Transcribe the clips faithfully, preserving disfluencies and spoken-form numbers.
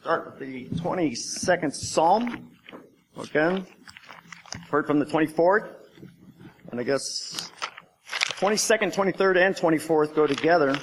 Start with the twenty-second Psalm. Again, heard from the twenty-fourth. And I guess twenty-second, twenty-third, and twenty-fourth go together.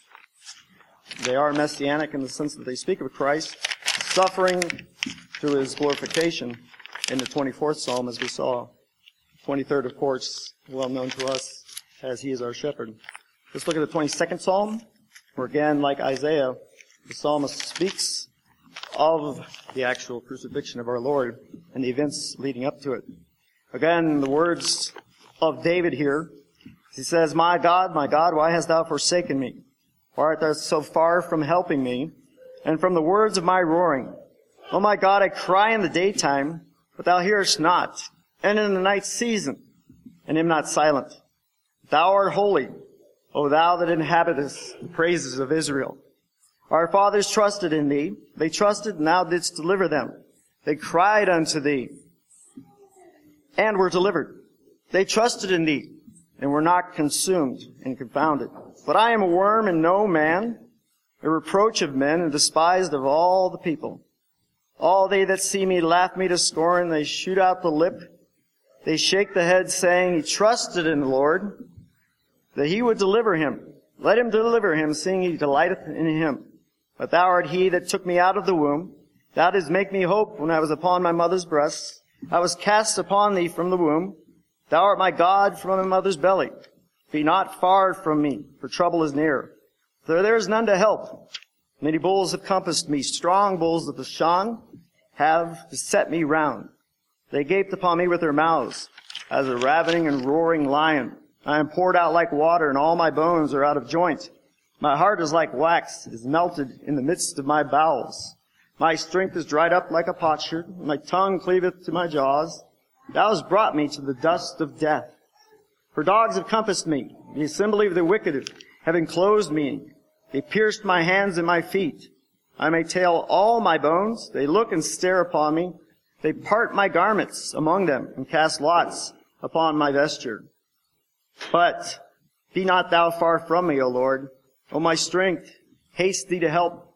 They are messianic in the sense that they speak of Christ suffering through his glorification in the twenty-fourth Psalm, as we saw. twenty-third, of course, well known to us as he is our shepherd. Let's look at the twenty-second Psalm, where again, like Isaiah, the psalmist speaks of the actual crucifixion of our Lord and the events leading up to it. Again, the words of David here. He says, "My God, my God, why hast thou forsaken me? Why art thou so far from helping me, and from the words of my roaring? O my God, I cry in the daytime, but thou hearest not, and in the night season, and am not silent. Thou art holy, O thou that inhabitest the praises of Israel. Our fathers trusted in thee. They trusted, and thou didst deliver them. They cried unto thee, and were delivered. They trusted in thee, and were not consumed and confounded. But I am a worm and no man, a reproach of men, and despised of all the people. All they that see me laugh me to scorn. They shoot out the lip. They shake the head, saying, He trusted in the Lord, that he would deliver him. Let him deliver him, seeing he delighteth in him. But thou art he that took me out of the womb. Thou didst make me hope when I was upon my mother's breast. I was cast upon thee from the womb. Thou art my God from my mother's belly. Be not far from me, for trouble is near. For there is none to help. Many bulls have compassed me. Strong bulls of Bashan have beset me round. They gaped upon me with their mouths, as a ravening and roaring lion. I am poured out like water, and all my bones are out of joint. My heart is like wax, is melted in the midst of my bowels. My strength is dried up like a potsherd, and my tongue cleaveth to my jaws. Thou hast brought me to the dust of death. For dogs have compassed me. The assembly of the wicked have enclosed me. They pierced my hands and my feet. I may tell all my bones. They look and stare upon me. They part my garments among them, and cast lots upon my vesture. But be not thou far from me, O Lord. O my strength, haste thee to help.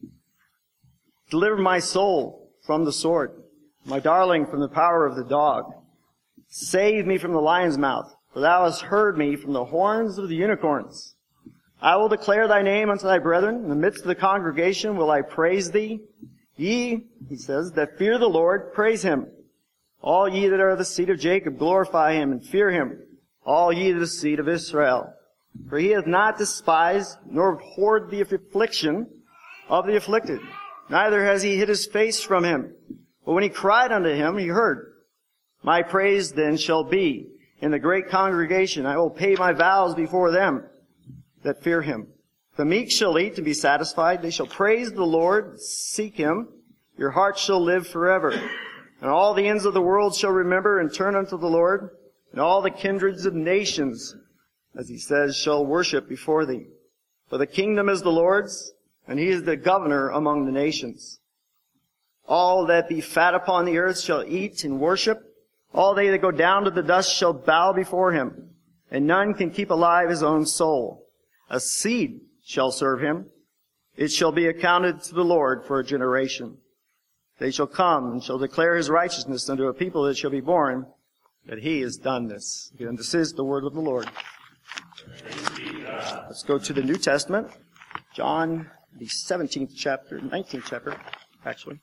Deliver my soul from the sword, my darling from the power of the dog. Save me from the lion's mouth, for thou hast heard me from the horns of the unicorns. I will declare thy name unto thy brethren. In the midst of the congregation will I praise thee. Ye, he says, that fear the Lord, praise him. All ye that are of the seed of Jacob, glorify him and fear him. All ye of the seed of Israel. For he hath not despised, nor abhorred the affliction of the afflicted. Neither has he hid his face from him. But when he cried unto him, he heard. My praise then shall be in the great congregation. I will pay my vows before them that fear him. The meek shall eat and be satisfied. They shall praise the Lord, seek him. Your heart shall live forever. And all the ends of the world shall remember and turn unto the Lord. And all the kindreds of nations, as he says, shall worship before thee. For the kingdom is the Lord's, and he is the governor among the nations. All that be fat upon the earth shall eat and worship. All they that go down to the dust shall bow before him. And none can keep alive his own soul. A seed shall serve him. It shall be accounted to the Lord for a generation. They shall come and shall declare his righteousness unto a people that shall be born, that he has done this. Again, this is the word of the Lord. Let's go to the New Testament. John, the seventeenth chapter, nineteenth chapter, actually.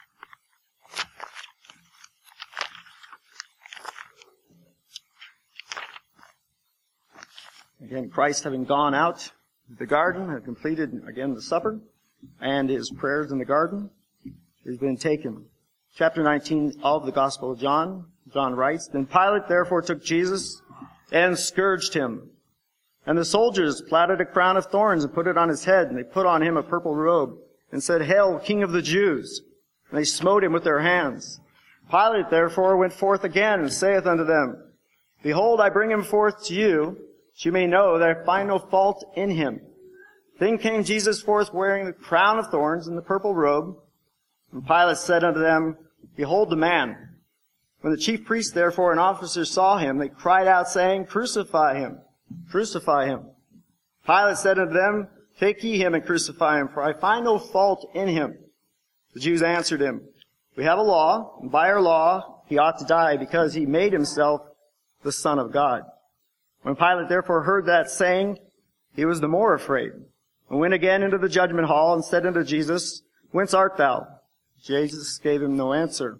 Again, Christ having gone out of the garden, had completed, again, the supper, and his prayers in the garden, has been taken. Chapter nineteen of the Gospel of John, John writes, Then Pilate therefore took Jesus and scourged him. And the soldiers platted a crown of thorns and put it on his head, and they put on him a purple robe, and said, Hail, King of the Jews! And they smote him with their hands. Pilate therefore went forth again, and saith unto them, Behold, I bring him forth to you, that you may know that I find no fault in him. Then came Jesus forth wearing the crown of thorns and the purple robe. And Pilate said unto them, Behold the man. When the chief priests therefore and officers saw him, they cried out, saying, Crucify him! Crucify him. Pilate said unto them, Take ye him and crucify him, for I find no fault in him. The Jews answered him, "We have a law, and by our law he ought to die because he made himself the Son of God." When Pilate therefore heard that saying, he was the more afraid, and went again into the judgment hall and said unto Jesus, "Whence art thou?" Jesus gave him no answer.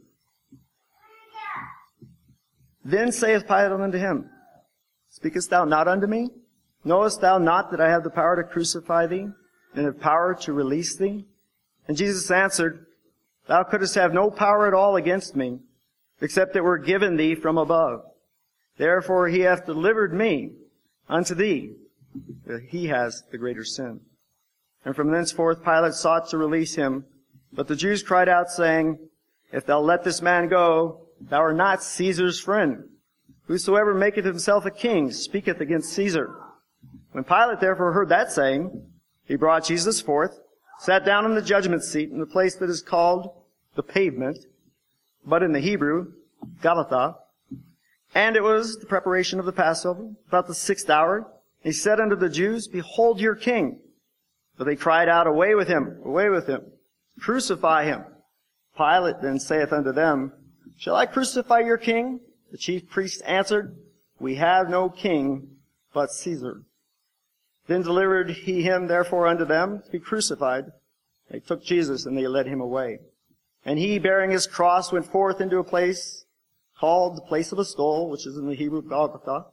Then saith Pilate unto him, "Speakest thou not unto me? Knowest thou not that I have the power to crucify thee, and have power to release thee?" And Jesus answered, "Thou couldst have no power at all against me, except it were given thee from above. Therefore he hath delivered me unto thee, that he has the greater sin." And from thenceforth Pilate sought to release him. But the Jews cried out, saying, "If thou let this man go, thou art not Caesar's friend. Whosoever maketh himself a king speaketh against Caesar." When Pilate therefore heard that saying, he brought Jesus forth, sat down in the judgment seat in the place that is called the Pavement, but in the Hebrew, Gabbatha. And it was the preparation of the Passover, about the sixth hour. He said unto the Jews, "Behold your king." But they cried out, "Away with him, away with him, crucify him." Pilate then saith unto them, "Shall I crucify your king?" The chief priests answered, "We have no king but Caesar." Then delivered he him therefore unto them to be crucified. They took Jesus, and they led him away. And he, bearing his cross, went forth into a place called the place of a skull, which is in the Hebrew Golgotha,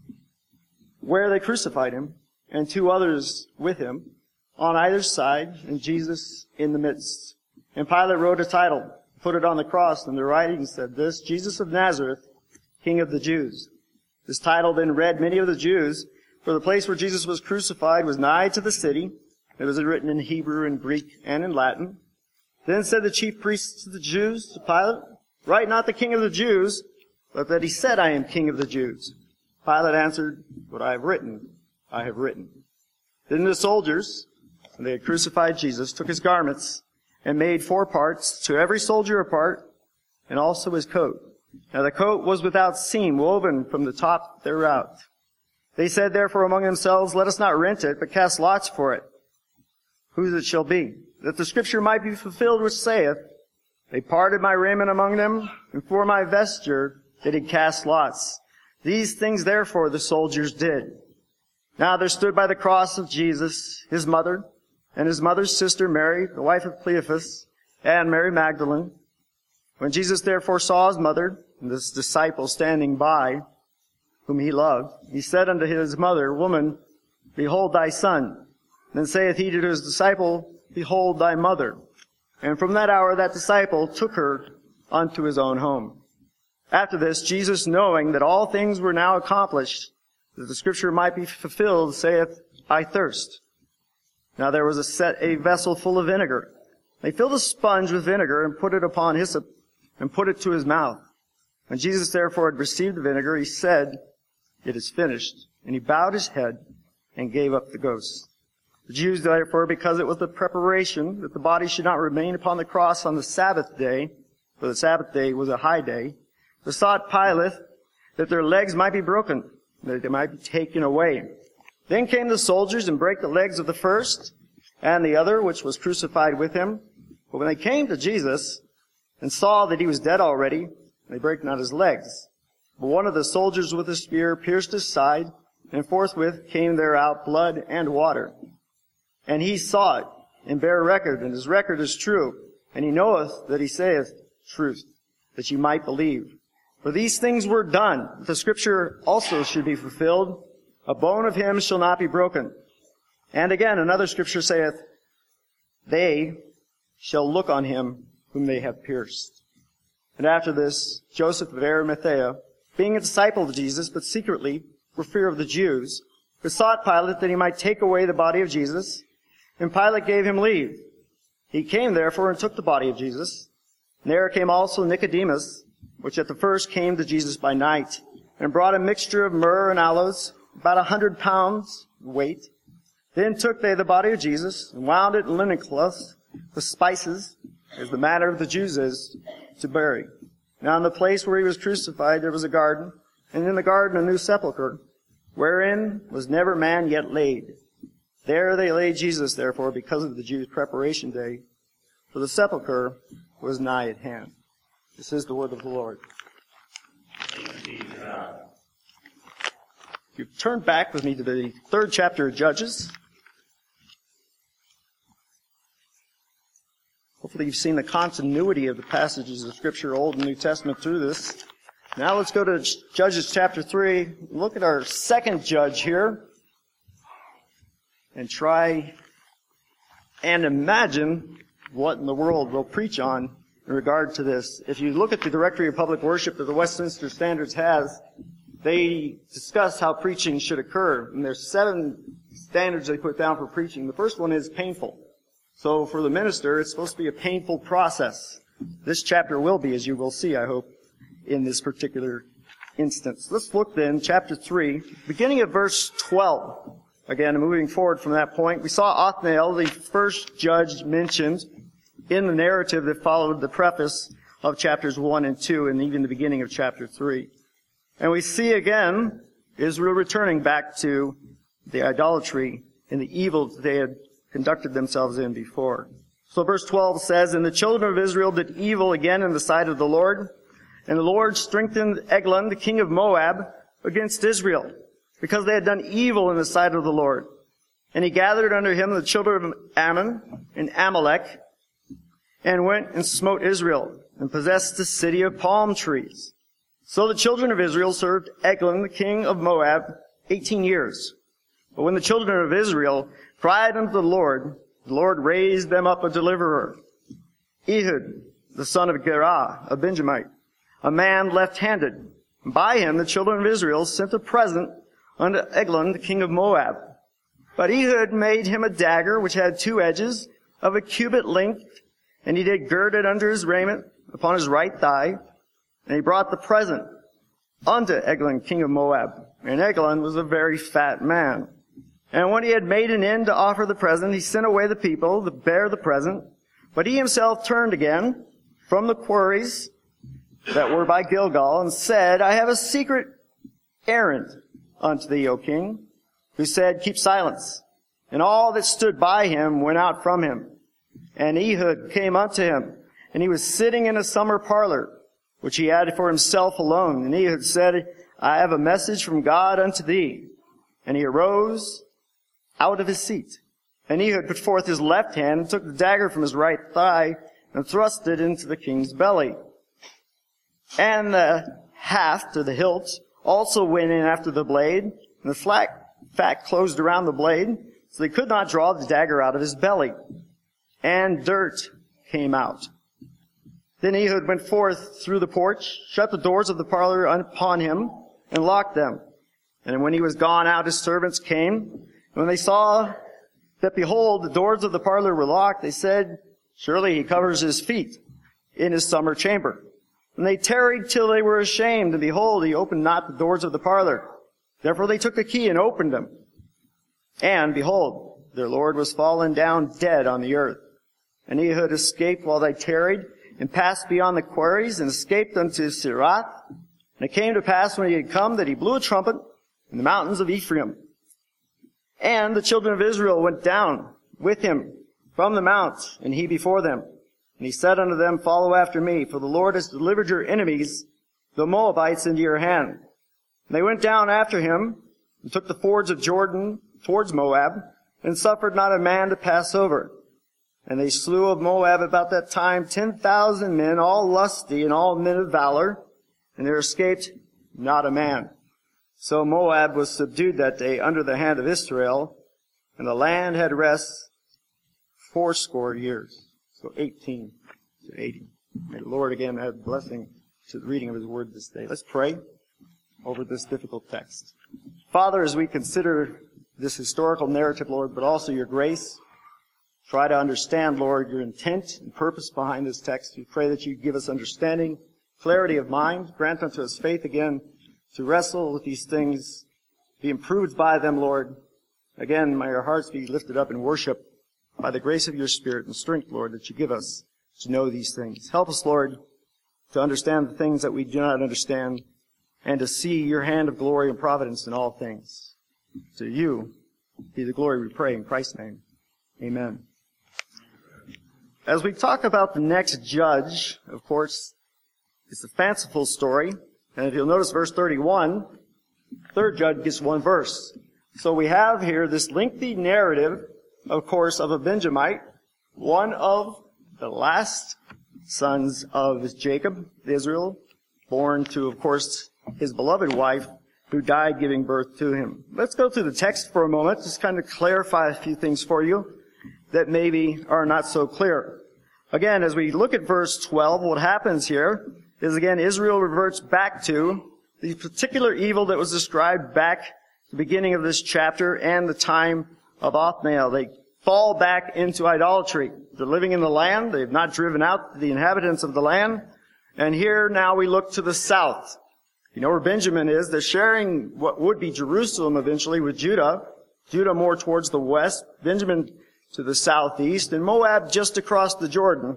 where they crucified him, and two others with him, on either side, and Jesus in the midst. And Pilate wrote a title, put it on the cross, and the writing said this, "Jesus of Nazareth, King of the Jews." This title then read many of the Jews, for the place where Jesus was crucified was nigh to the city. It was written in Hebrew and Greek and in Latin. Then said the chief priests to the Jews, to Pilate, "Write not the King of the Jews, but that he said, I am King of the Jews." Pilate answered, "What I have written, I have written." Then the soldiers, when they had crucified Jesus, took his garments and made four parts, to every soldier a part, and also his coat. Now the coat was without seam, woven from the top thereout. They said therefore among themselves, "Let us not rent it, but cast lots for it, whose it shall be, that the scripture might be fulfilled which saith, They parted my raiment among them, and for my vesture they did cast lots. These things therefore the soldiers did. Now there stood by the cross of Jesus his mother, and his mother's sister Mary, the wife of Cleophas, and Mary Magdalene. When Jesus therefore saw his mother, and this disciple standing by, whom he loved, he said unto his mother, "Woman, behold thy son." Then saith he to his disciple, "Behold thy mother." And from that hour that disciple took her unto his own home. After this, Jesus, knowing that all things were now accomplished, that the scripture might be fulfilled, saith, "I thirst." Now there was a set a vessel full of vinegar. They filled a sponge with vinegar and put it upon hyssop and put it to his mouth. When Jesus therefore had received the vinegar, he said, "It is finished." And he bowed his head and gave up the ghost. The Jews therefore, because it was the preparation that the body should not remain upon the cross on the Sabbath day, for the Sabbath day was a high day, besought Pilate that their legs might be broken, that they might be taken away. Then came the soldiers and brake the legs of the first and the other, which was crucified with him. But when they came to Jesus and saw that he was dead already, they brake not his legs. But one of the soldiers with a spear pierced his side, and forthwith came there out blood and water. And he saw it, and bare record, and his record is true. And he knoweth that he saith truth, that ye might believe. For these things were done, that the scripture also should be fulfilled. A bone of him shall not be broken. And again, another scripture saith, They shall look on him whom they have pierced. And after this, Joseph of Arimathea, being a disciple of Jesus, but secretly, for fear of the Jews, besought Pilate that he might take away the body of Jesus. And Pilate gave him leave. He came therefore and took the body of Jesus. And there came also Nicodemus, which at the first came to Jesus by night, and brought a mixture of myrrh and aloes, about a hundred pounds weight. Then took they the body of Jesus, and wound it in linen cloths with spices, as the manner of the Jews is, to bury. Now in the place where he was crucified there was a garden, and in the garden a new sepulchre, wherein was never man yet laid. There they laid Jesus, therefore, because of the Jews' preparation day, for the sepulchre was nigh at hand. This is the word of the Lord. If you turn back with me to the third chapter of Judges, hopefully you've seen the continuity of the passages of Scripture, Old and New Testament, through this. Now let's go to Judges chapter three. Look at our second judge here and try and imagine what in the world we'll preach on in regard to this. If you look at the Directory of Public Worship that the Westminster Standards has, they discuss how preaching should occur. And there's seven standards they put down for preaching. The first one is painful. So for the minister, it's supposed to be a painful process. This chapter will be, as you will see, I hope, in this particular instance. Let's look then, chapter three, beginning at verse twelve. Again, moving forward from that point, we saw Othniel, the first judge mentioned in the narrative that followed the preface of chapters one and two, and even the beginning of chapter three. And we see again Israel returning back to the idolatry and the evil that they had conducted themselves in before. So verse twelve says, "And the children of Israel did evil again in the sight of the Lord, and the Lord strengthened Eglon, the king of Moab, against Israel, because they had done evil in the sight of the Lord. And he gathered under him the children of Ammon and Amalek, and went and smote Israel, and possessed the city of palm trees. So the children of Israel served Eglon, the king of Moab, eighteen years. But when the children of Israel cried unto the Lord, the Lord raised them up a deliverer, Ehud, the son of Gerah, a Benjamite, a man left-handed. And by him the children of Israel sent a present unto Eglon, the king of Moab. But Ehud made him a dagger which had two edges of a cubit length, and he did gird it under his raiment upon his right thigh. And he brought the present unto Eglon, king of Moab. And Eglon was a very fat man. And when he had made an end to offer the present, he sent away the people to bear the present. But he himself turned again from the quarries that were by Gilgal, and said, I have a secret errand unto thee, O king. Who said, Keep silence. And all that stood by him went out from him. And Ehud came unto him, and he was sitting in a summer parlor, which he had for himself alone. And Ehud said, I have a message from God unto thee. And he arose out of his seat. And Ehud put forth his left hand, and took the dagger from his right thigh, and thrust it into the king's belly. And the haft, or the hilt, also went in after the blade, and the flat fat closed around the blade, so they could not draw the dagger out of his belly. And dirt came out. Then Ehud went forth through the porch, shut the doors of the parlor upon him, and locked them. And when he was gone out, his servants came. And when they saw that, behold, the doors of the parlor were locked, they said, Surely he covers his feet in his summer chamber. And they tarried till they were ashamed, and behold, he opened not the doors of the parlor. Therefore they took the key and opened them. And behold, their lord was fallen down dead on the earth. And Ehud escaped while they tarried, and passed beyond the quarries, and escaped unto Sirath. And it came to pass when he had come that he blew a trumpet in the mountains of Ephraim. And the children of Israel went down with him from the mount, and he before them. And he said unto them, Follow after me, for the Lord has delivered your enemies, the Moabites, into your hand. And they went down after him, and took the fords of Jordan towards Moab, and suffered not a man to pass over. And they slew of Moab about that time ten thousand men, all lusty and all men of valor, and there escaped not a man. So Moab was subdued that day under the hand of Israel, and the land had rest fourscore years. So eighteen to eighty. May the Lord again have blessing to the reading of His Word this day. Let's pray over this difficult text. Father, as we consider this historical narrative, Lord, but also your grace, try to understand, Lord, your intent and purpose behind this text. We pray that you give us understanding, clarity of mind, grant unto us faith again to wrestle with these things, be improved by them, Lord. Again, may our hearts be lifted up in worship by the grace of your Spirit and strength, Lord, that you give us to know these things. Help us, Lord, to understand the things that we do not understand and to see your hand of glory and providence in all things. To you be the glory, we pray, in Christ's name. Amen. as we talk about the next judge, of course, it's a fanciful story. And if you'll notice verse thirty-one, third judge gets one verse. So we have here this lengthy narrative, of course, of a Benjamite, one of the last sons of Jacob, Israel, born to, of course, his beloved wife, who died giving birth to him. Let's go through the text for a moment, just kind of clarify a few things for you that maybe are not so clear. Again, as we look at verse twelve, what happens here is, again, Israel reverts back to the particular evil that was described back at the beginning of this chapter and the time of Othniel. They fall back into idolatry. They're living in the land. They've not driven out the inhabitants of the land. And here now we look to the south. You know where Benjamin is. They're sharing what would be Jerusalem eventually with Judah. Judah more towards the west, Benjamin to the southeast, and Moab just across the Jordan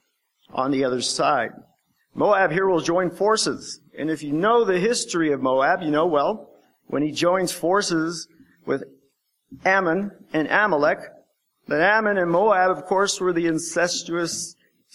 on the other side. Moab here will join forces. And if you know the history of Moab, you know, well, when he joins forces with Ammon and Amalek, that Ammon and Moab, of course, were the incestuous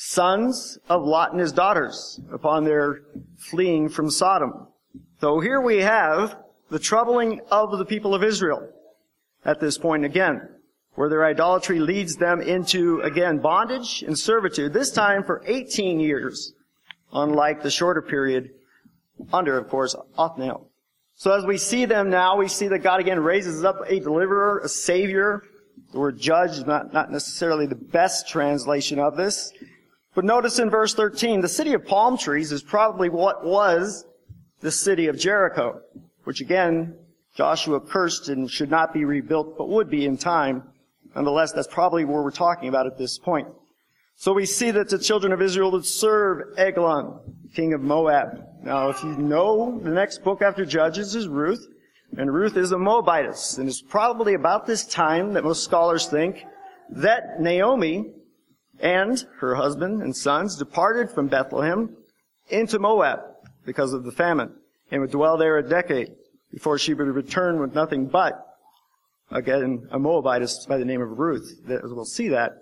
sons of Lot and his daughters upon their fleeing from Sodom. So here we have the troubling of the people of Israel at this point again, where their idolatry leads them into, again, bondage and servitude, this time for eighteen years, unlike the shorter period under, of course, Othniel. So as we see them now, we see that God again raises up a deliverer, a savior. The word judge is not, not necessarily the best translation of this. But notice in verse thirteen, the city of palm trees is probably what was the city of Jericho, which again, Joshua cursed and should not be rebuilt, but would be in time. Nonetheless, that's probably where we're talking about at this point. So we see that the children of Israel would serve Eglon, king of Moab. Now, if you know, the next book after Judges is Ruth, and Ruth is a Moabitess. And it's probably about this time that most scholars think that Naomi and her husband and sons departed from Bethlehem into Moab because of the famine, and would dwell there a decade before she would return with nothing but, again, a Moabitess by the name of Ruth. We'll see that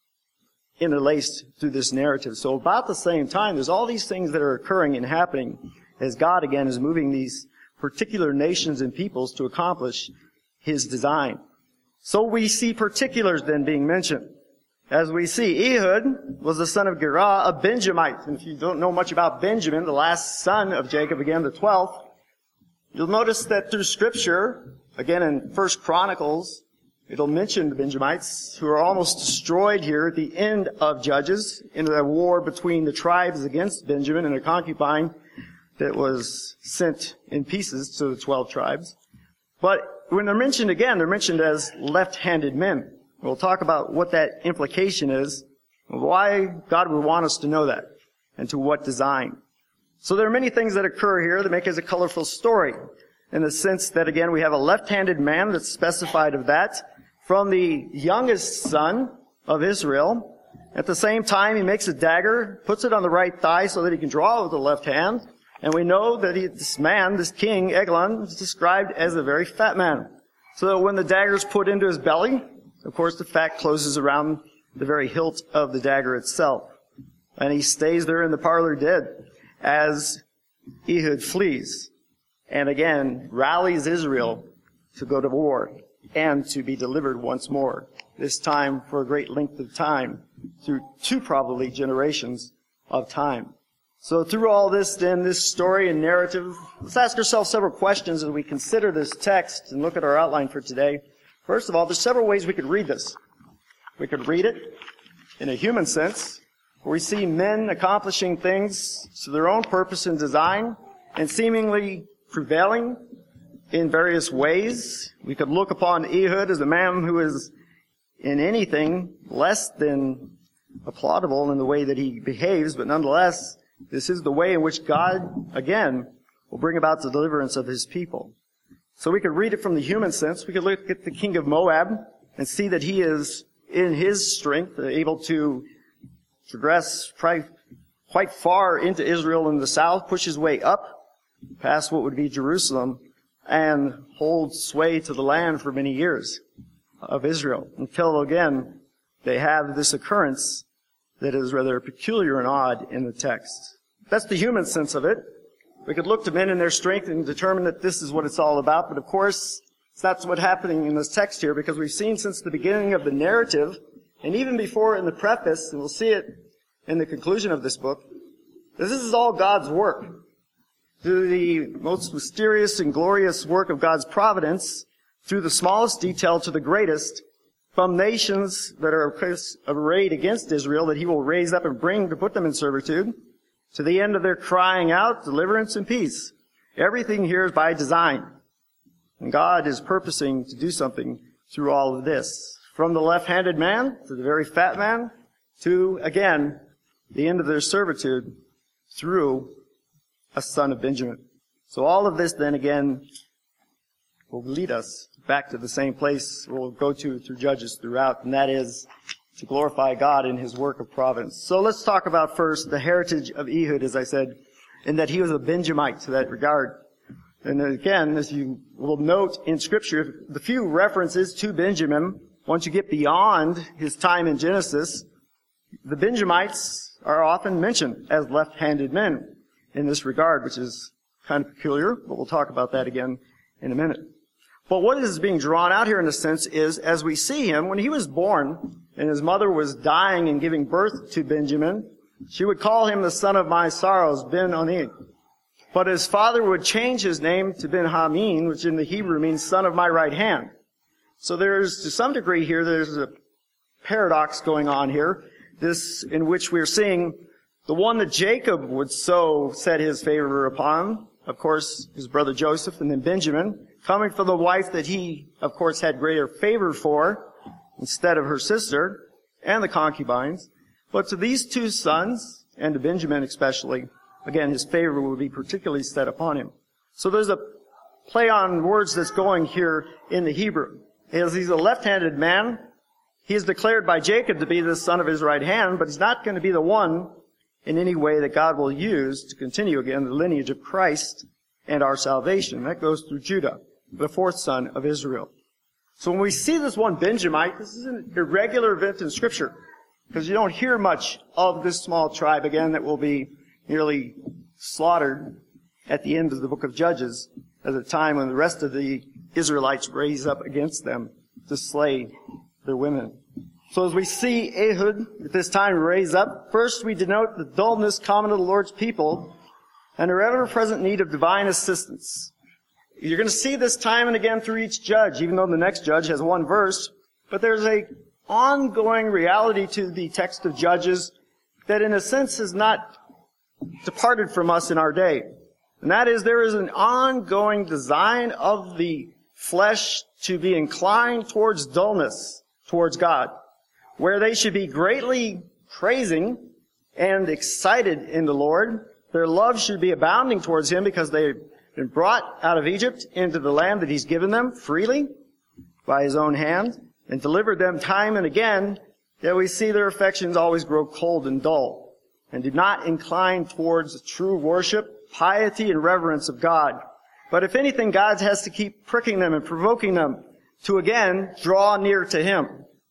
interlaced through this narrative. So about the same time, there's all these things that are occurring and happening as God, again, is moving these particular nations and peoples to accomplish his design. So we see particulars then being mentioned. As we see, Ehud was the son of Gerah, a Benjamite. And if you don't know much about Benjamin, the last son of Jacob, again, the twelfth, you'll notice that through Scripture, again in First Chronicles, it'll mention the Benjamites, who are almost destroyed here at the end of Judges, in a war between the tribes against Benjamin and a concubine that was sent in pieces to the twelve tribes. But when they're mentioned again, they're mentioned as left-handed men. We'll talk about what that implication is, why God would want us to know that, and to what design. So there are many things that occur here that make it a colorful story, in the sense that, again, we have a left-handed man that's specified of that, from the youngest son of Israel. At the same time, he makes a dagger, puts it on the right thigh so that he can draw with the left hand. And we know that he, this man, this king, Eglon, is described as a very fat man. So that when the dagger is put into his belly, of course, the fat closes around the very hilt of the dagger itself. And he stays there in the parlor dead as Ehud flees. And again, rallies Israel to go to war and to be delivered once more. This time for a great length of time, through two probably generations of time. So through all this, then, this story and narrative, let's ask ourselves several questions as we consider this text and look at our outline for today. First of all, there's several ways we could read this. We could read it in a human sense, where we see men accomplishing things to their own purpose and design, and seemingly prevailing in various ways. We could look upon Ehud as a man who is in anything less than applaudable in the way that he behaves, but nonetheless, this is the way in which God, again, will bring about the deliverance of his people. So we could read it from the human sense. We could look at the king of Moab and see that he is, in his strength, able to progress quite far into Israel in the south, push his way up past what would be Jerusalem, and hold sway to the land for many years of Israel, until again they have this occurrence that is rather peculiar and odd in the text. That's the human sense of it. We could look to men and their strength and determine that this is what it's all about, but of course, that's what's happening in this text here, because we've seen since the beginning of the narrative, and even before in the preface, and we'll see it in the conclusion of this book, that this is all God's work. Through the most mysterious and glorious work of God's providence, through the smallest detail to the greatest, from nations that are arrayed against Israel, that he will raise up and bring to put them in servitude, to the end of their crying out, deliverance and peace. Everything here is by design. And God is purposing to do something through all of this. From the left-handed man to the very fat man to, again, the end of their servitude through a son of Benjamin. So all of this then again will lead us back to the same place we'll go to through Judges throughout, and that is to glorify God in his work of providence. So let's talk about first the heritage of Ehud, as I said, in that he was a Benjamite to that regard. And again, as you will note in Scripture, the few references to Benjamin, once you get beyond his time in Genesis, the Benjamites are often mentioned as left-handed men in this regard, which is kind of peculiar, but we'll talk about that again in a minute. But what is being drawn out here in a sense is, as we see him, when he was born and his mother was dying and giving birth to Benjamin, she would call him the son of my sorrows, Ben-Oni. But his father would change his name to Ben-Hamin, which in the Hebrew means son of my right hand. So there's, to some degree here, there's a paradox going on here, this in which we're seeing the one that Jacob would so set his favor upon, of course, his brother Joseph, and then Benjamin, coming from the wife that he, of course, had greater favor for instead of her sister and the concubines. But to these two sons, and to Benjamin especially, again, his favor would be particularly set upon him. So there's a play on words that's going here in the Hebrew. As he's a left-handed man, he is declared by Jacob to be the son of his right hand, but he's not going to be the one in any way that God will use to continue again the lineage of Christ and our salvation. That goes through Judah, the fourth son of Israel. So when we see this one Benjamite, this is an irregular event in Scripture, because you don't hear much of this small tribe again that will be nearly slaughtered at the end of the book of Judges, at a time when the rest of the Israelites raise up against them to slay their women. So as we see Ehud at this time raise up, first we denote the dullness common to the Lord's people and their ever-present need of divine assistance. You're going to see this time and again through each judge, even though the next judge has one verse, but there's a ongoing reality to the text of Judges that in a sense has not departed from us in our day. And that is, there is an ongoing design of the flesh to be inclined towards dullness towards God, where they should be greatly praising and excited in the Lord. Their love should be abounding towards him because they've been brought out of Egypt into the land that he's given them freely by his own hand and delivered them time and again. Yet we see their affections always grow cold and dull and do not incline towards true worship, piety, and reverence of God. But if anything, God has to keep pricking them and provoking them to again draw near to him.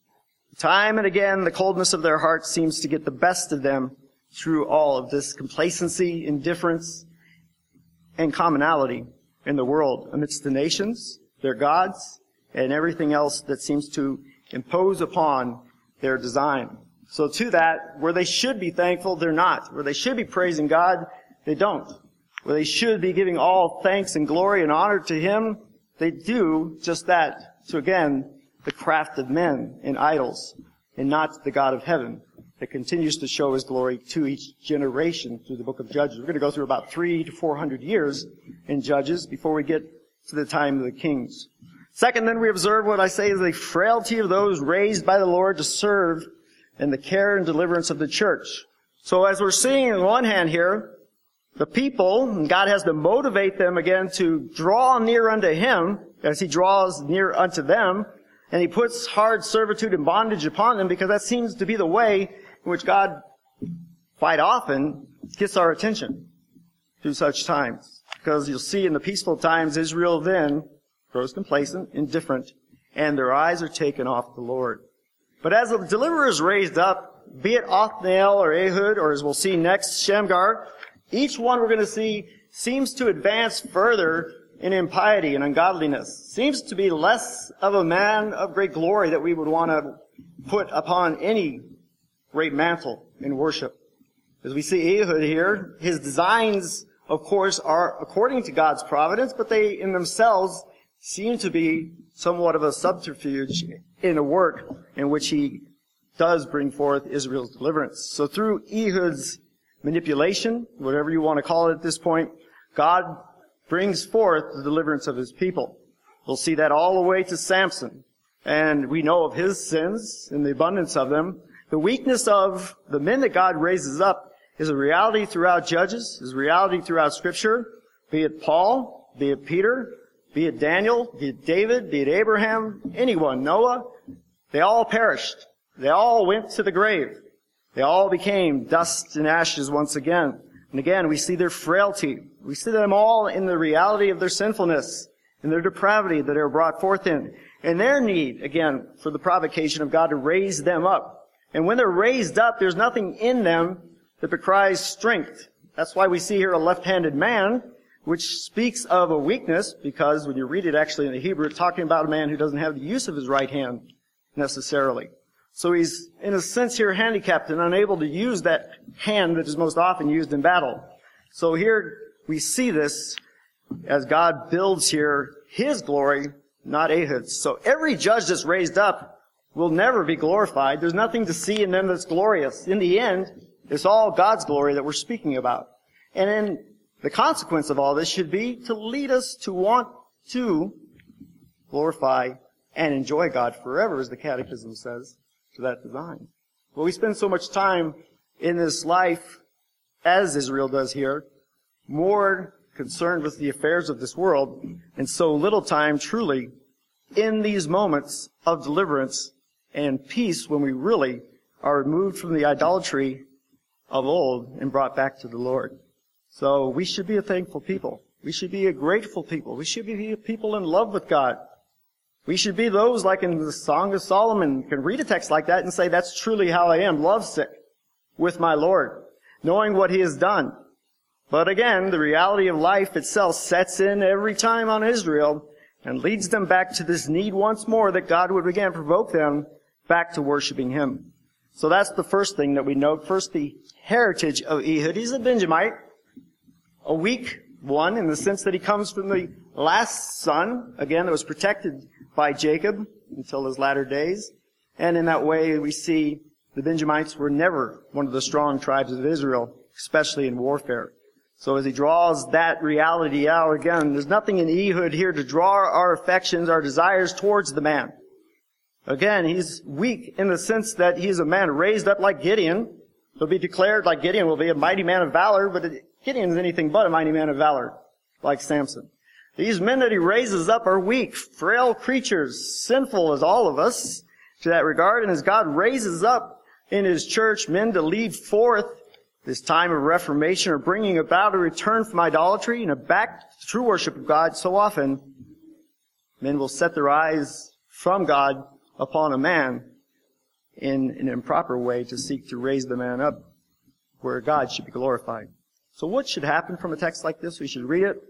Time and again, the coldness of their hearts seems to get the best of them through all of this complacency, indifference, and commonality in the world amidst the nations, their gods, and everything else that seems to impose upon their design. So to that, where they should be thankful, they're not. Where they should be praising God, they don't. Where they should be giving all thanks and glory and honor to him, they do just that to, again, the craft of men and idols, and not the God of heaven that continues to show his glory to each generation through the book of Judges. We're going to go through about three to four hundred years in Judges before we get to the time of the kings. Second, then we observe what I say is the frailty of those raised by the Lord to serve in the care and deliverance of the church. So as we're seeing on one hand here, the people, and God has to motivate them again to draw near unto him as he draws near unto them, and he puts hard servitude and bondage upon them because that seems to be the way in which God quite often gets our attention through such times. Because you'll see in the peaceful times, Israel then grows complacent, indifferent, and their eyes are taken off the Lord. But as the deliverer is raised up, be it Othniel or Ehud, or as we'll see next, Shamgar, each one we're going to see seems to advance further in impiety and ungodliness. Seems to be less of a man of great glory that we would want to put upon any great mantle in worship. As we see Ehud here, his designs, of course, are according to God's providence, but they in themselves seem to be somewhat of a subterfuge in a work in which he does bring forth Israel's deliverance. So through Ehud's manipulation, whatever you want to call it at this point, God brings forth the deliverance of his people. We'll see that all the way to Samson. And we know of his sins and the abundance of them. The weakness of the men that God raises up is a reality throughout Judges, is a reality throughout Scripture, be it Paul, be it Peter, be it Daniel, be it David, be it Abraham, anyone, Noah. They all perished. They all went to the grave. They all became dust and ashes once again. And again, we see their frailty. We see them all in the reality of their sinfulness, in their depravity that they are brought forth in, and their need, again, for the provocation of God to raise them up. And when they're raised up, there's nothing in them that becries strength. That's why we see here a left-handed man, which speaks of a weakness, because when you read it actually in the Hebrew, it's talking about a man who doesn't have the use of his right hand necessarily. So he's, in a sense here, handicapped and unable to use that hand that is most often used in battle. So here we see this as God builds here his glory, not Ehud's. So every judge that's raised up will never be glorified. There's nothing to see in them that's glorious. In the end, it's all God's glory that we're speaking about. And then the consequence of all this should be to lead us to want to glorify and enjoy God forever, as the Catechism says, to that design. Well, we spend so much time in this life, as Israel does here, more concerned with the affairs of this world, and so little time truly in these moments of deliverance and peace when we really are removed from the idolatry of old and brought back to the Lord. So we should be a thankful people. We should be a grateful people. We should be a people in love with God. We should be those, like in the Song of Solomon, can read a text like that and say, that's truly how I am, lovesick with my Lord, knowing what he has done. But again, the reality of life itself sets in every time on Israel and leads them back to this need once more that God would again provoke them back to worshiping him. So that's the first thing that we note. First, the heritage of Ehud. He's a Benjamite, a weak one in the sense that he comes from the last son, again, that was protected by Jacob until his latter days. And in that way, we see the Benjamites were never one of the strong tribes of Israel, especially in warfare. So as he draws that reality out, again, there's nothing in Ehud here to draw our affections, our desires towards the man. Again, he's weak in the sense that he's a man raised up like Gideon. He'll be declared like Gideon, will be a mighty man of valor, but Gideon is anything but a mighty man of valor, like Samson. These men that he raises up are weak, frail creatures, sinful as all of us to that regard. And as God raises up in his church men to lead forth this time of reformation or bringing about a return from idolatry and a back to true worship of God, so often men will set their eyes from God upon a man in an improper way to seek to raise the man up where God should be glorified. So what should happen from a text like this? We should read it,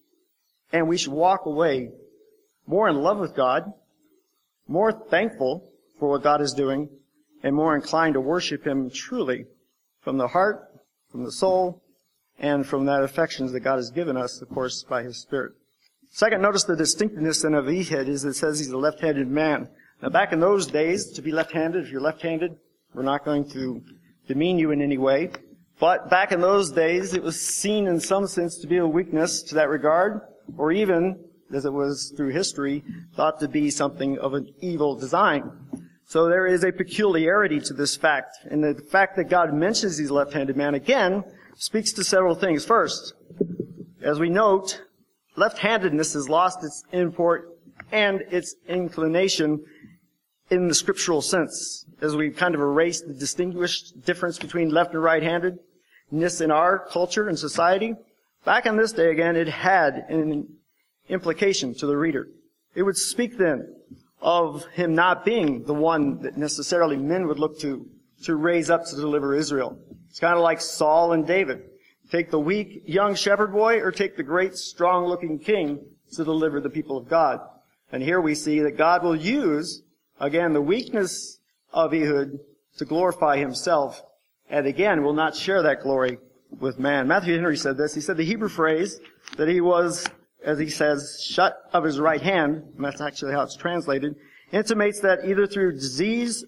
and we should walk away more in love with God, more thankful for what God is doing, and more inclined to worship him truly from the heart, from the soul, and from that affections that God has given us, of course, by his Spirit. Second, notice the distinctiveness then of Ehud is it says he's a left-handed man. Now back in those days, to be left-handed, if you're left-handed, we're not going to demean you in any way. But back in those days, it was seen in some sense to be a weakness to that regard, or even, as it was through history, thought to be something of an evil design. So there is a peculiarity to this fact. And the fact that God mentions he's a left-handed man, again, speaks to several things. First, as we note, left-handedness has lost its import and its inclination in the scriptural sense, as we kind of erase the distinguished difference between left and right-handedness in our culture and society. Back in this day, again, it had an implication to the reader. It would speak then of him not being the one that necessarily men would look to to raise up to deliver Israel. It's kind of like Saul and David. Take the weak young shepherd boy or take the great strong-looking king to deliver the people of God. And here we see that God will use, again, the weakness of Ehud to glorify himself, and again will not share that glory with man. Matthew Henry said this. He said the Hebrew phrase that he was, as he says, shut of his right hand, and that's actually how it's translated, intimates that either through disease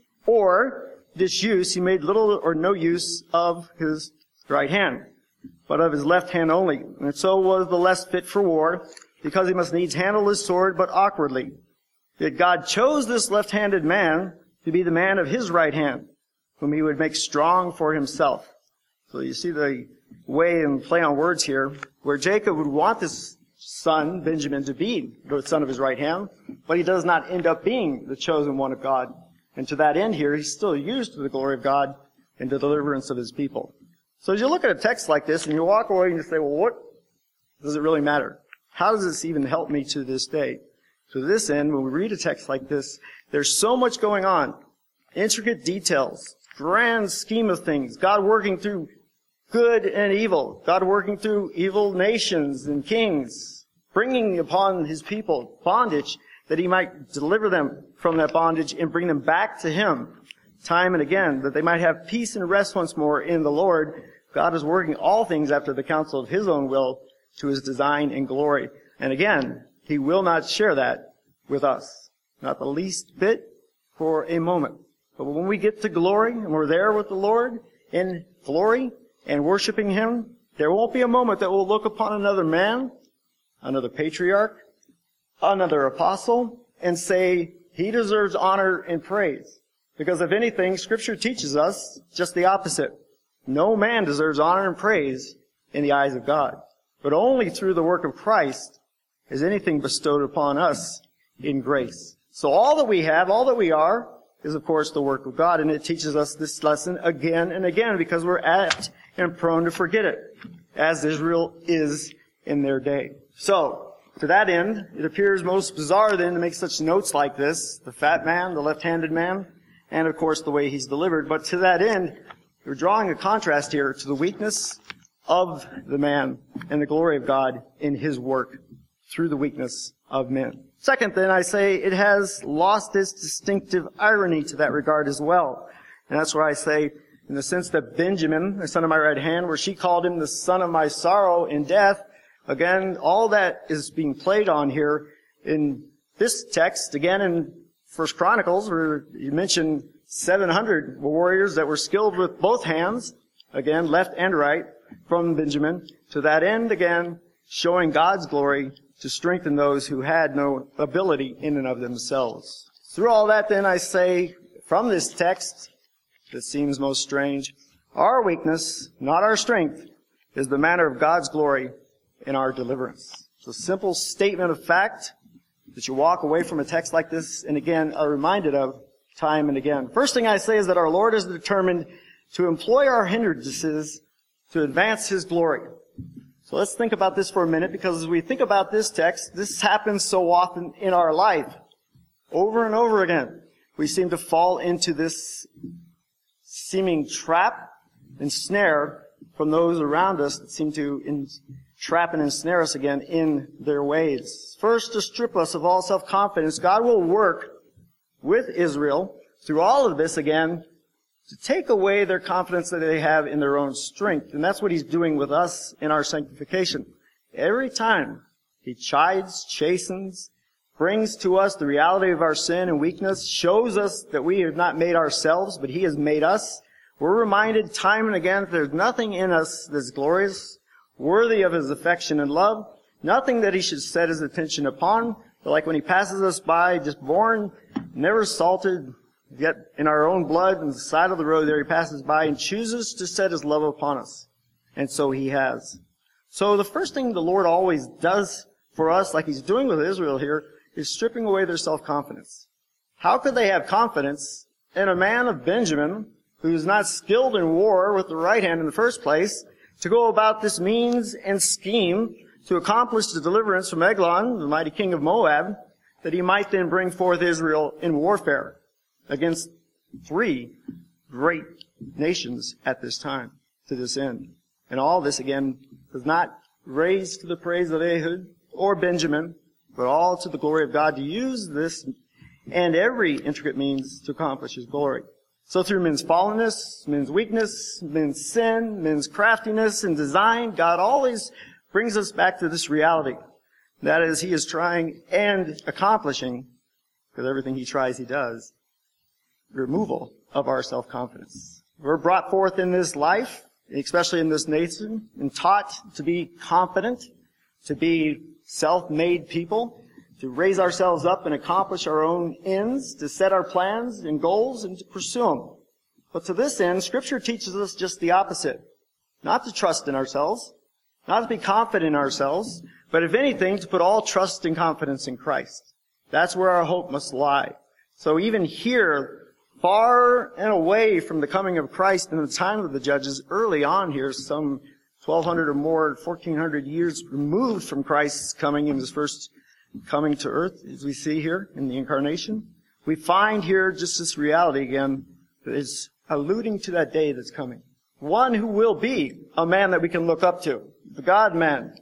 or disuse he made little or no use of his right hand, but of his left hand only. And so was the less fit for war, because he must needs handle his sword, but awkwardly. Yet God chose this left-handed man to be the man of his right hand, whom he would make strong for himself. So you see the way and play on words here, where Jacob would want this son, Benjamin, to be the son of his right hand, but he does not end up being the chosen one of God. And to that end here, he's still used to the glory of God and the deliverance of his people. So as you look at a text like this and you walk away and you say, well, what does it really matter? How does this even help me to this day? To this end, when we read a text like this, there's so much going on. Intricate details, grand scheme of things, God working through good and evil, God working through evil nations and kings, bringing upon his people bondage that he might deliver them from that bondage and bring them back to him time and again, that they might have peace and rest once more in the Lord. God is working all things after the counsel of his own will to his design and glory. And again, he will not share that with us. Not the least bit for a moment. But when we get to glory and we're there with the Lord in glory and worshiping him, there won't be a moment that we'll look upon another man, another patriarch, another apostle, and say, he deserves honor and praise. Because if anything, Scripture teaches us just the opposite. No man deserves honor and praise in the eyes of God. But only through the work of Christ is anything bestowed upon us in grace. So all that we have, all that we are, is of course the work of God. And it teaches us this lesson again and again because we're apt and prone to forget it, as Israel is in their day. So, to that end, it appears most bizarre then to make such notes like this, the fat man, the left-handed man, and of course the way he's delivered. But to that end, we're drawing a contrast here to the weakness of the man and the glory of God in his work through the weakness of men. Second, then, I say it has lost its distinctive irony to that regard as well. And that's where I say, in the sense that Benjamin, the son of my right hand, where she called him the son of my sorrow and death, again, all that is being played on here in this text, again in First Chronicles, where you mention seven hundred warriors that were skilled with both hands, again, left and right, from Benjamin, to that end, again, showing God's glory to strengthen those who had no ability in and of themselves. Through all that, then, I say, from this text, that seems most strange, our weakness, not our strength, is the manner of God's glory in our deliverance. It's a simple statement of fact that you walk away from a text like this, and again, are reminded of time and again. First thing I say is that our Lord is determined to employ our hindrances to advance his glory. So let's think about this for a minute, because as we think about this text, this happens so often in our life. Over and over again, we seem to fall into this seeming trap and snare from those around us that seem to entrap and ensnare us again in their ways. First, to strip us of all self-confidence, God will work with Israel through all of this again to take away their confidence that they have in their own strength. And that's what he's doing with us in our sanctification. Every time he chides, chastens, brings to us the reality of our sin and weakness, shows us that we have not made ourselves, but he has made us. We're reminded time and again that there's nothing in us that's glorious, worthy of his affection and love, nothing that he should set his attention upon. But like when he passes us by, just born, never salted, yet in our own blood, on the side of the road there he passes by and chooses to set his love upon us. And so he has. So the first thing the Lord always does for us, like he's doing with Israel here, is stripping away their self-confidence. How could they have confidence in a man of Benjamin who's not skilled in war with the right hand in the first place, to go about this means and scheme to accomplish the deliverance from Eglon, the mighty king of Moab, that he might then bring forth Israel in warfare against three great nations at this time to this end. And all this, again, was not raised to the praise of Ehud or Benjamin, but all to the glory of God, to use this and every intricate means to accomplish His glory. So through men's fallenness, men's weakness, men's sin, men's craftiness and design, God always brings us back to this reality. That is, He is trying and accomplishing, because everything He tries, He does, removal of our self-confidence. We're brought forth in this life, especially in this nation, and taught to be confident, to be self-made people, to raise ourselves up and accomplish our own ends, to set our plans and goals and to pursue them. But to this end, Scripture teaches us just the opposite. Not to trust in ourselves, not to be confident in ourselves, but if anything, to put all trust and confidence in Christ. That's where our hope must lie. So even here, far and away from the coming of Christ in the time of the judges, early on here, some twelve hundred or more, fourteen hundred years removed from Christ's coming in His first coming to earth, as we see here in the incarnation, we find here just this reality again that is alluding to that day that's coming. One who will be a man that we can look up to, the God-man,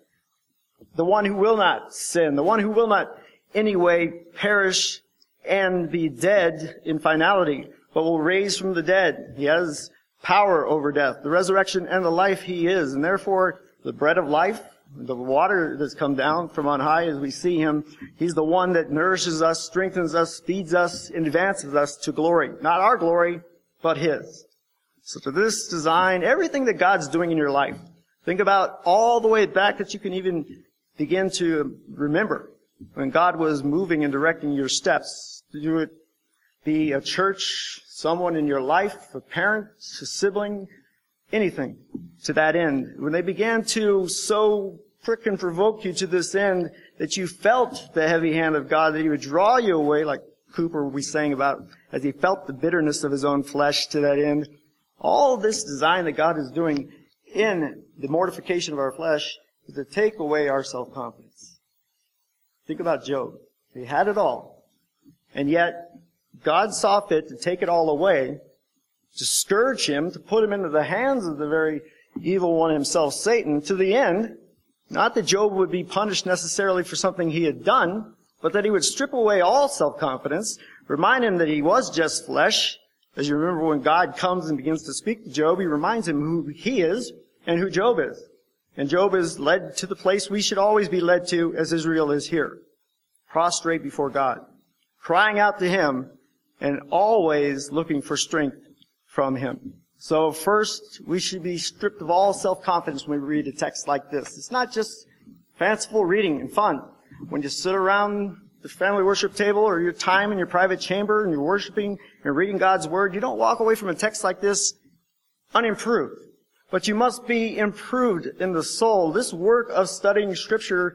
the one who will not sin, the one who will not any way perish and be dead in finality, but will raise from the dead. He has power over death, the resurrection and the life He is, and therefore the bread of life, the water that's come down from on high as we see Him, He's the one that nourishes us, strengthens us, feeds us, and advances us to glory. Not our glory, but His. So to this design, everything that God's doing in your life, think about all the way back that you can even begin to remember when God was moving and directing your steps. To do it be a church, someone in your life, a parent, a sibling, anything to that end. When they began to so prick and provoke you to this end that you felt the heavy hand of God, that He would draw you away, like Cooper we sang about, as he felt the bitterness of his own flesh to that end. All this design that God is doing in the mortification of our flesh is to take away our self-confidence. Think about Job. He had it all. And yet, God saw fit to take it all away, to scourge him, to put him into the hands of the very evil one himself, Satan, to the end, not that Job would be punished necessarily for something he had done, but that He would strip away all self-confidence, remind him that he was just flesh. As you remember, when God comes and begins to speak to Job, He reminds him who he is and who Job is. And Job is led to the place we should always be led to as Israel is here. Prostrate before God, crying out to Him, and always looking for strength from Him. So first, we should be stripped of all self-confidence when we read a text like this. It's not just fanciful reading and fun. When you sit around the family worship table or your time in your private chamber and you're worshiping and reading God's Word, you don't walk away from a text like this unimproved. But you must be improved in the soul. This work of studying Scripture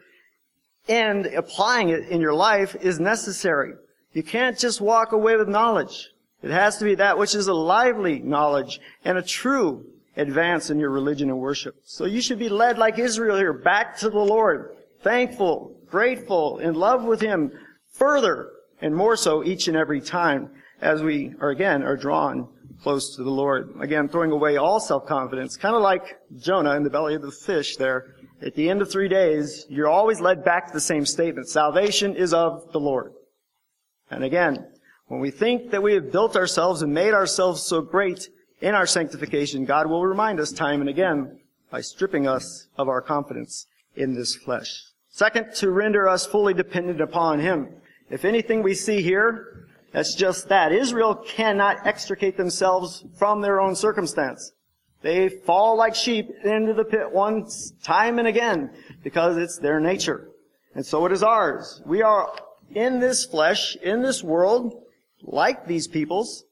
and applying it in your life is necessary. You can't just walk away with knowledge. It has to be that which is a lively knowledge and a true advance in your religion and worship. So you should be led like Israel here, back to the Lord, thankful, grateful, in love with Him, further and more so each and every time as we are again are drawn close to the Lord. Again, throwing away all self-confidence, kind of like Jonah in the belly of the fish there. At the end of three days, you're always led back to the same statement. Salvation is of the Lord. And again, when we think that we have built ourselves and made ourselves so great in our sanctification, God will remind us time and again by stripping us of our confidence in this flesh. Second, to render us fully dependent upon Him. If anything we see here, that's just that. Israel cannot extricate themselves from their own circumstance. They fall like sheep into the pit once, time and again, because it's their nature. And so it is ours. We are in this flesh, in this world, like these peoples,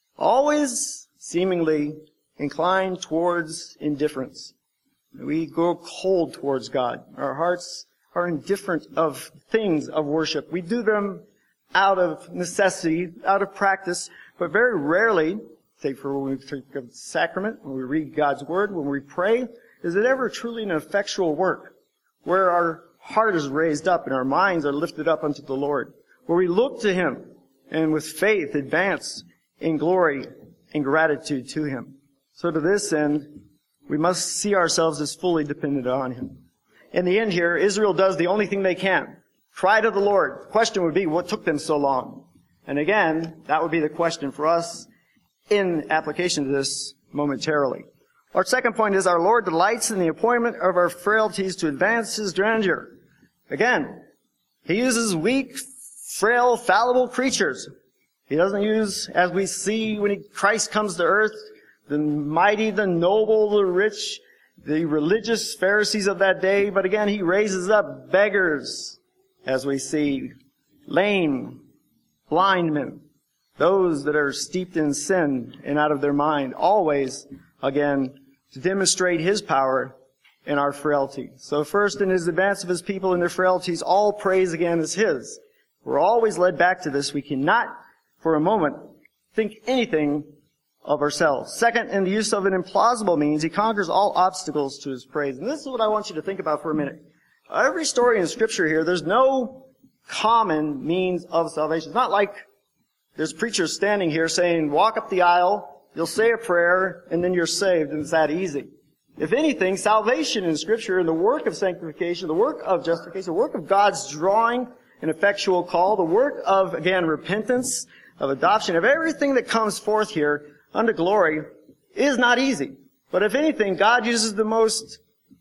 always seemingly inclined towards indifference. We grow cold towards God. Our hearts are indifferent of things of worship. We do them out of necessity, out of practice, but very rarely, say for when we take the sacrament, when we read God's Word, when we pray, is it ever truly an effectual work where our heart is raised up and our minds are lifted up unto the Lord, where we look to Him and with faith advance in glory and gratitude to him. So to this end, we must see ourselves as fully dependent on him. In the end here, Israel does the only thing they can. Cry to the Lord. The question would be, what took them so long? And again, that would be the question for us in application to this momentarily. Our second point is our Lord delights in the appointment of our frailties to advance his grandeur. Again, he uses weak, frail, fallible creatures. He doesn't use, as we see when he, Christ comes to earth, the mighty, the noble, the rich, the religious Pharisees of that day. But again, he raises up beggars, as we see, lame, blind men, those that are steeped in sin and out of their mind, always, again, to demonstrate his power in our frailty. So first, in his advance of his people in their frailties, all praise again is his. We're always led back to this. We cannot, for a moment, think anything of ourselves. Second, in the use of an implausible means, he conquers all obstacles to his praise. And this is what I want you to think about for a minute. Every story in Scripture here, there's no common means of salvation. It's not like there's preachers standing here saying, walk up the aisle, you'll say a prayer, and then you're saved, and it's that easy. If anything, salvation in Scripture and the work of sanctification, the work of justification, the work of God's drawing an effectual call, the work of, again, repentance, of adoption, of everything that comes forth here unto glory is not easy. But if anything, God uses the most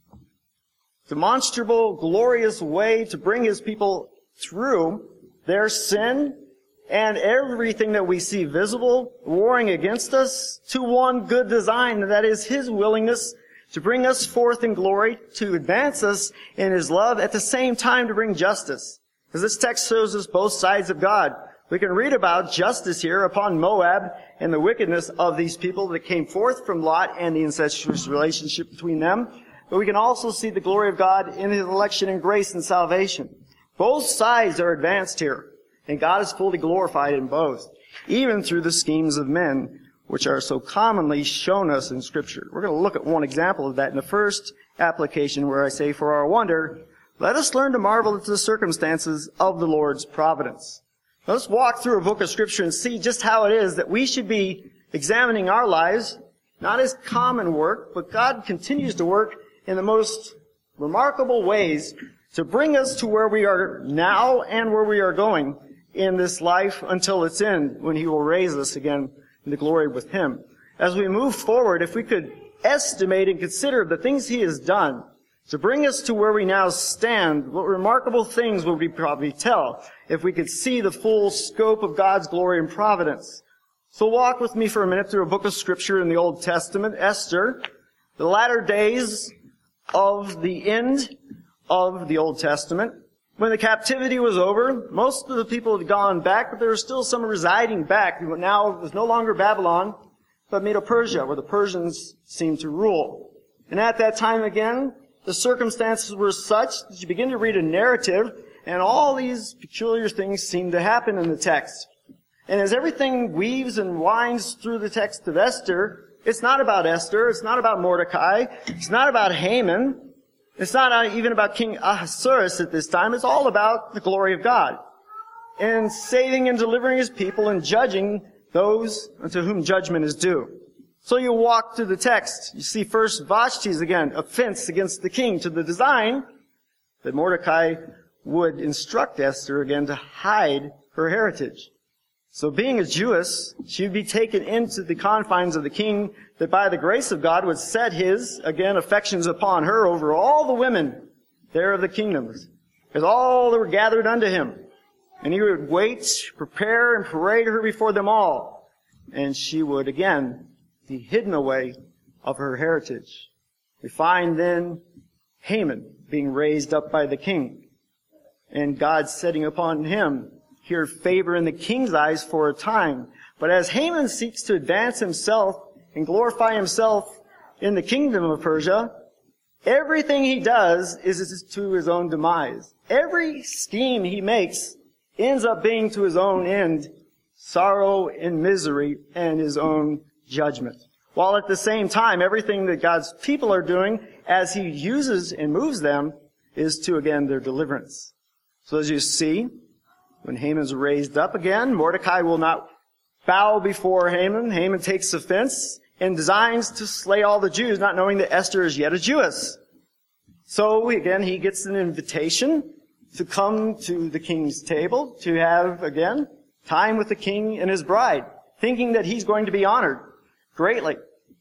demonstrable, glorious way to bring his people through their sin and everything that we see visible, warring against us, to one good design, and that is his willingness to bring us forth in glory, to advance us in his love, at the same time to bring justice. Because this text shows us both sides of God. We can read about justice here upon Moab and the wickedness of these people that came forth from Lot and the incestuous relationship between them. But we can also see the glory of God in his election and grace and salvation. Both sides are advanced here, and God is fully glorified in both, even through the schemes of men, which are so commonly shown us in Scripture. We're going to look at one example of that in the first application, where I say, for our wonder, let us learn to marvel at the circumstances of the Lord's providence. Let's walk through a book of Scripture and see just how it is that we should be examining our lives, not as common work, but God continues to work in the most remarkable ways to bring us to where we are now and where we are going in this life until its end, when he will raise us again into glory with him. As we move forward, if we could estimate and consider the things he has done to bring us to where we now stand, what remarkable things would we probably tell if we could see the full scope of God's glory and providence. So walk with me for a minute through a book of Scripture in the Old Testament, Esther, the latter days of the end of the Old Testament. When the captivity was over, most of the people had gone back, but there were still some residing back. Now it was no longer Babylon, but Medo-Persia, where the Persians seemed to rule. And at that time again, the circumstances were such that you begin to read a narrative, and all these peculiar things seem to happen in the text. And as everything weaves and winds through the text of Esther, it's not about Esther, it's not about Mordecai, it's not about Haman, it's not even about King Ahasuerus at this time, it's all about the glory of God, and saving and delivering his people and judging those unto whom judgment is due. So you walk through the text. You see first Vashti's, again, offense against the king, to the design that Mordecai would instruct Esther again to hide her heritage. So being a Jewess, she would be taken into the confines of the king, that by the grace of God would set his, again, affections upon her over all the women there of the kingdoms, as all that were gathered unto him. And he would wait, prepare, and parade her before them all. And she would, again, be hidden away of her heritage. We find then Haman being raised up by the king, and God setting upon him here favor in the king's eyes for a time. But as Haman seeks to advance himself and glorify himself in the kingdom of Persia, everything he does is to his own demise. Every scheme he makes ends up being to his own end, sorrow and misery and his own judgment. While at the same time, everything that God's people are doing as he uses and moves them is to, again, their deliverance. So as you see, when Haman's raised up again, Mordecai will not bow before Haman. Haman takes offense and designs to slay all the Jews, not knowing that Esther is yet a Jewess. So again, he gets an invitation to come to the king's table, to have, again, time with the king and his bride, thinking that he's going to be honored greatly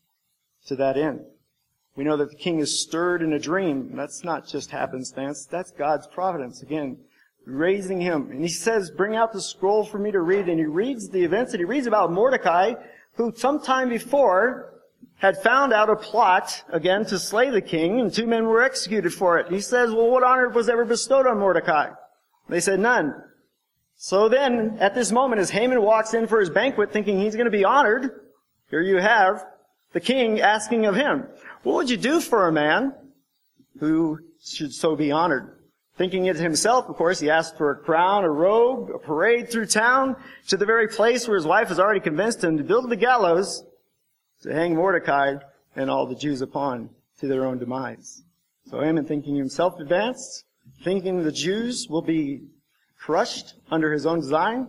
to that end. We know that the king is stirred in a dream. That's not just happenstance. That's God's providence. Again, raising him. And he says, bring out the scroll for me to read. And he reads the events, and he reads about Mordecai, who sometime before had found out a plot, again, to slay the king, and two men were executed for it. He says, well, what honor was ever bestowed on Mordecai? They said, none. So then, at this moment, as Haman walks in for his banquet, thinking he's going to be honored, here you have the king asking of him, what would you do for a man who should so be honored? Thinking it himself, of course, he asked for a crown, a robe, a parade through town, to the very place where his wife has already convinced him to build the gallows to hang Mordecai and all the Jews upon to their own demise. So Haman, thinking himself advanced, thinking the Jews will be crushed under his own design,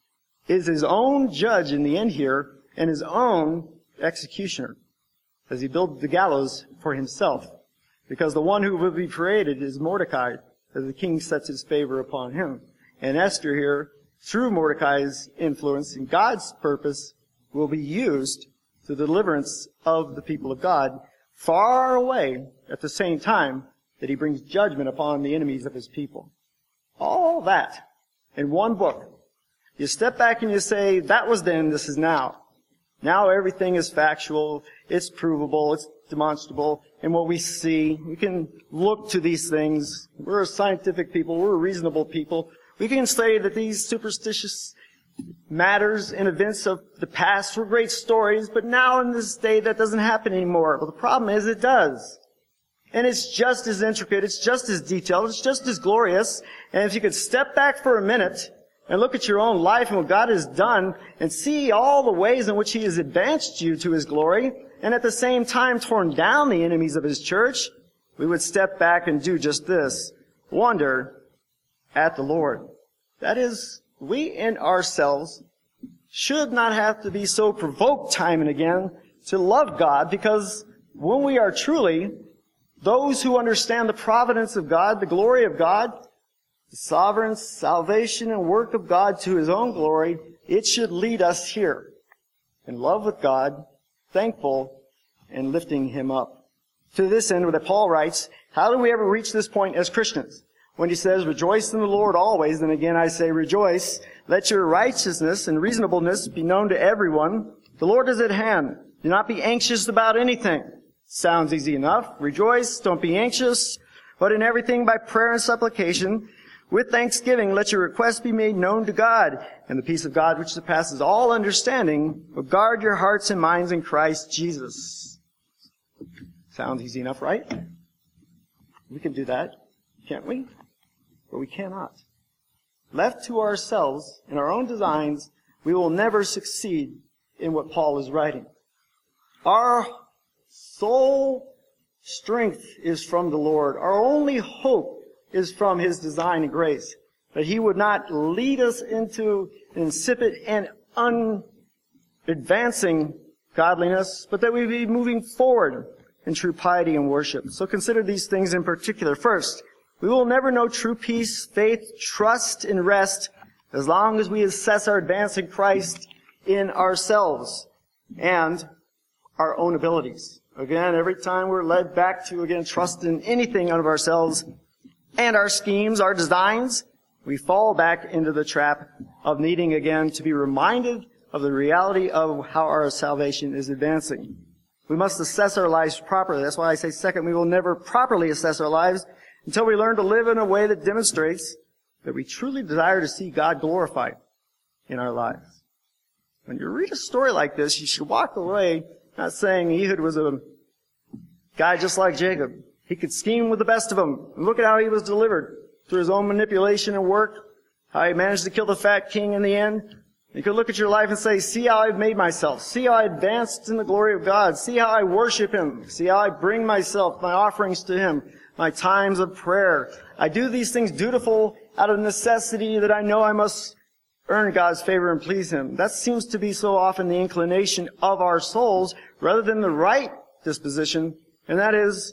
is his own judge in the end here and his own executioner as he builds the gallows for himself. Because the one who will be paraded is Mordecai, as the king sets his favor upon him. And Esther here, through Mordecai's influence and God's purpose, will be used to the deliverance of the people of God far away at the same time that he brings judgment upon the enemies of his people. All that in one book. You step back and you say, that was then, this is now. Now everything is factual, it's provable, it's demonstrable, and what we see, we can look to these things. We're a scientific people, we're a reasonable people. We can say that these superstitious matters and events of the past were great stories, but now in this day that doesn't happen anymore. Well, the problem is it does. And it's just as intricate, it's just as detailed, it's just as glorious. And if you could step back for a minute and look at your own life and what God has done and see all the ways in which He has advanced you to His glory and at the same time torn down the enemies of His church, we would step back and do just this. Wonder at the Lord. That is, we in ourselves should not have to be so provoked time and again to love God, because when we are truly those who understand the providence of God, the glory of God, the sovereign salvation and work of God to His own glory, it should lead us here in love with God, thankful, and lifting Him up. To this end, that Paul writes, how do we ever reach this point as Christians? When he says, rejoice in the Lord always, then again I say rejoice. Let your righteousness and reasonableness be known to everyone. The Lord is at hand. Do not be anxious about anything. Sounds easy enough. Rejoice, don't be anxious, but in everything by prayer and supplication, with thanksgiving, let your requests be made known to God, and the peace of God, which surpasses all understanding, will guard your hearts and minds in Christ Jesus. Sounds easy enough, right? We can do that, can't we? But we cannot. Left to ourselves, in our own designs, we will never succeed in what Paul is writing. Our sole strength is from the Lord. Our only hope is from His design and grace. That He would not lead us into insipid and unadvancing godliness, but that we be moving forward in true piety and worship. So consider these things in particular. First, we will never know true peace, faith, trust, and rest as long as we assess our advance in Christ in ourselves and our own abilities. Again, every time we're led back to, again, trust in anything out of ourselves and our schemes, our designs, we fall back into the trap of needing, again, to be reminded of the reality of how our salvation is advancing. We must assess our lives properly. That's why I say, second, we will never properly assess our lives until we learn to live in a way that demonstrates that we truly desire to see God glorified in our lives. When you read a story like this, you should walk away not saying Ehud was a guy just like Jacob. He could scheme with the best of them. Look at how he was delivered through his own manipulation and work, how he managed to kill the fat king in the end. You could look at your life and say, see how I've made myself. See how I advanced in the glory of God. See how I worship Him. See how I bring myself, my offerings to Him, my times of prayer. I do these things dutiful out of necessity that I know I must earn God's favor and please Him. That seems to be so often the inclination of our souls rather than the right disposition, and that is,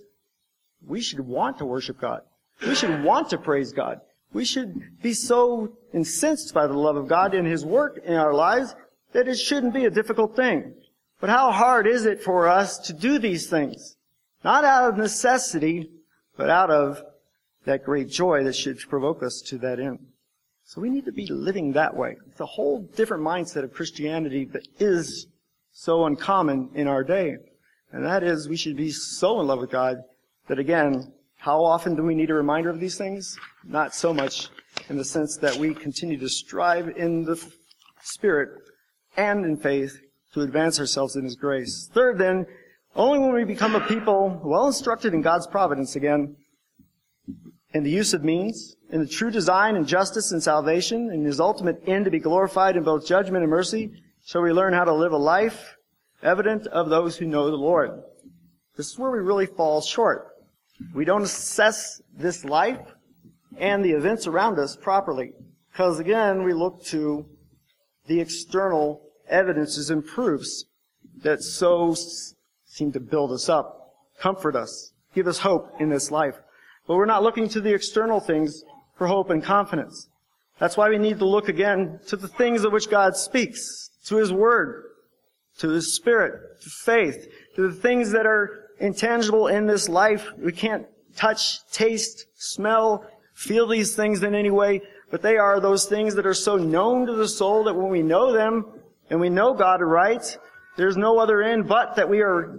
we should want to worship God. We should want to praise God. We should be so incensed by the love of God and His work in our lives that it shouldn't be a difficult thing. But how hard is it for us to do these things? Not out of necessity, but out of that great joy that should provoke us to that end. So we need to be living that way. It's a whole different mindset of Christianity that is so uncommon in our day. And that is, we should be so in love with God that, again, how often do we need a reminder of these things? Not so much in the sense that we continue to strive in the Spirit and in faith to advance ourselves in His grace. Third, then, only when we become a people well instructed in God's providence again, in the use of means, in the true design and justice and salvation, and His ultimate end to be glorified in both judgment and mercy, shall we learn how to live a life evident of those who know the Lord. This is where we really fall short. We don't assess this life and the events around us properly. Because again, we look to the external evidences and proofs that so seem to build us up, comfort us, give us hope in this life. But we're not looking to the external things for hope and confidence. That's why we need to look again to the things of which God speaks, to His Word, to His Spirit, to faith, to the things that are intangible in this life. We can't touch, taste, smell, feel these things in any way, but they are those things that are so known to the soul that when we know them and we know God aright, there's no other end but that we are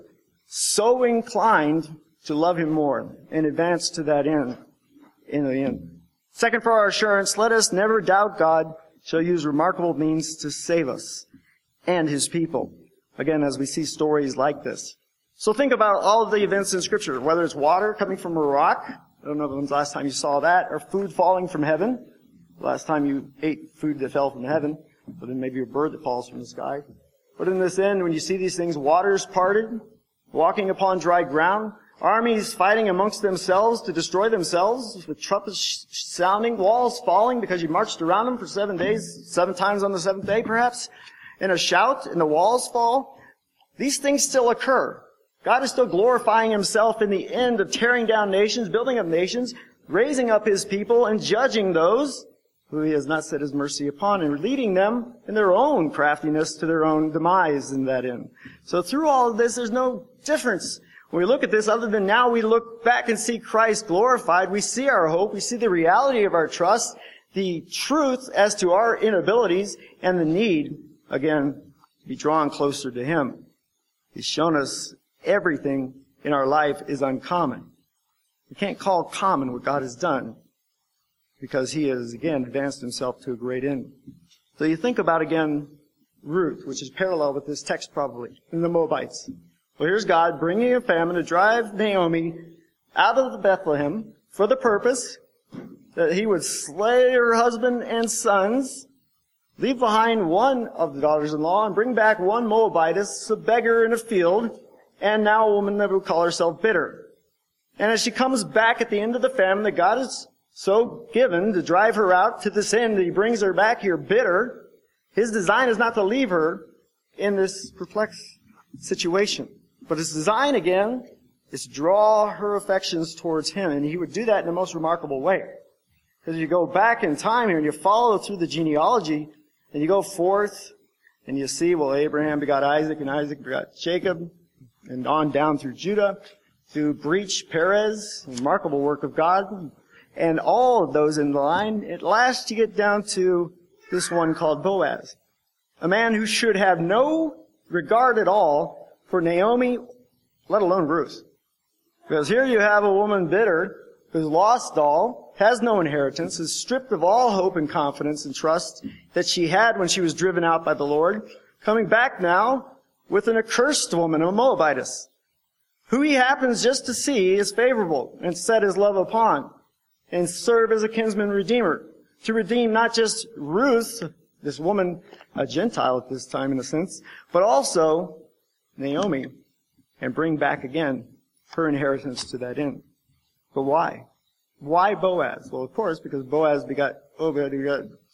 so inclined to love Him more and advance to that end in the end. Second, for our assurance, let us never doubt God shall use remarkable means to save us and His people. Again, as we see stories like this. So think about all of the events in Scripture, whether it's water coming from a rock. I don't know when's the last time you saw that, or food falling from heaven. The last time you ate food that fell from heaven, but then maybe a bird that falls from the sky. But in this end, when you see these things, waters parted, walking upon dry ground, armies fighting amongst themselves to destroy themselves, with trumpets sounding, walls falling because you marched around them for seven days, seven times on the seventh day perhaps, and a shout, and the walls fall. These things still occur. God is still glorifying Himself in the end of tearing down nations, building up nations, raising up His people, and judging those who He has not set His mercy upon, and leading them in their own craftiness to their own demise in that end. So through all of this, there's no difference. When we look at this, other than now we look back and see Christ glorified, we see our hope, we see the reality of our trust, the truth as to our inabilities, and the need, again, to be drawn closer to Him. He's shown us everything in our life is uncommon. You can't call common what God has done because He has, again, advanced Himself to a great end. So you think about, again, Ruth, which is parallel with this text probably, in the Moabites. Well, here's God bringing a famine to drive Naomi out of Bethlehem for the purpose that He would slay her husband and sons, leave behind one of the daughters-in-law, and bring back one Moabitess, a beggar in a field, and now a woman that would call herself bitter. And as she comes back at the end of the famine that God has so given to drive her out to this end, that He brings her back here bitter, His design is not to leave her in this perplexed situation. But His design, again, is to draw her affections towards Him. And He would do that in the most remarkable way. Because you go back in time here and you follow through the genealogy, and you go forth, and you see, well, Abraham begot Isaac, and Isaac begot Jacob, and on down through Judah, through Breach, Perez, remarkable work of God, and all of those in the line. At last you get down to this one called Boaz, a man who should have no regard at all for Naomi, let alone Ruth. Because here you have a woman bitter, who's lost all, has no inheritance, is stripped of all hope and confidence and trust that she had when she was driven out by the Lord, coming back now with an accursed woman, a Moabitess, who he happens just to see is favorable and set his love upon, and serve as a kinsman redeemer, to redeem not just Ruth, this woman, a Gentile at this time in a sense, but also Naomi, and bring back again her inheritance to that end. But why? Why Boaz? Well, of course, because Boaz begot Obed, who got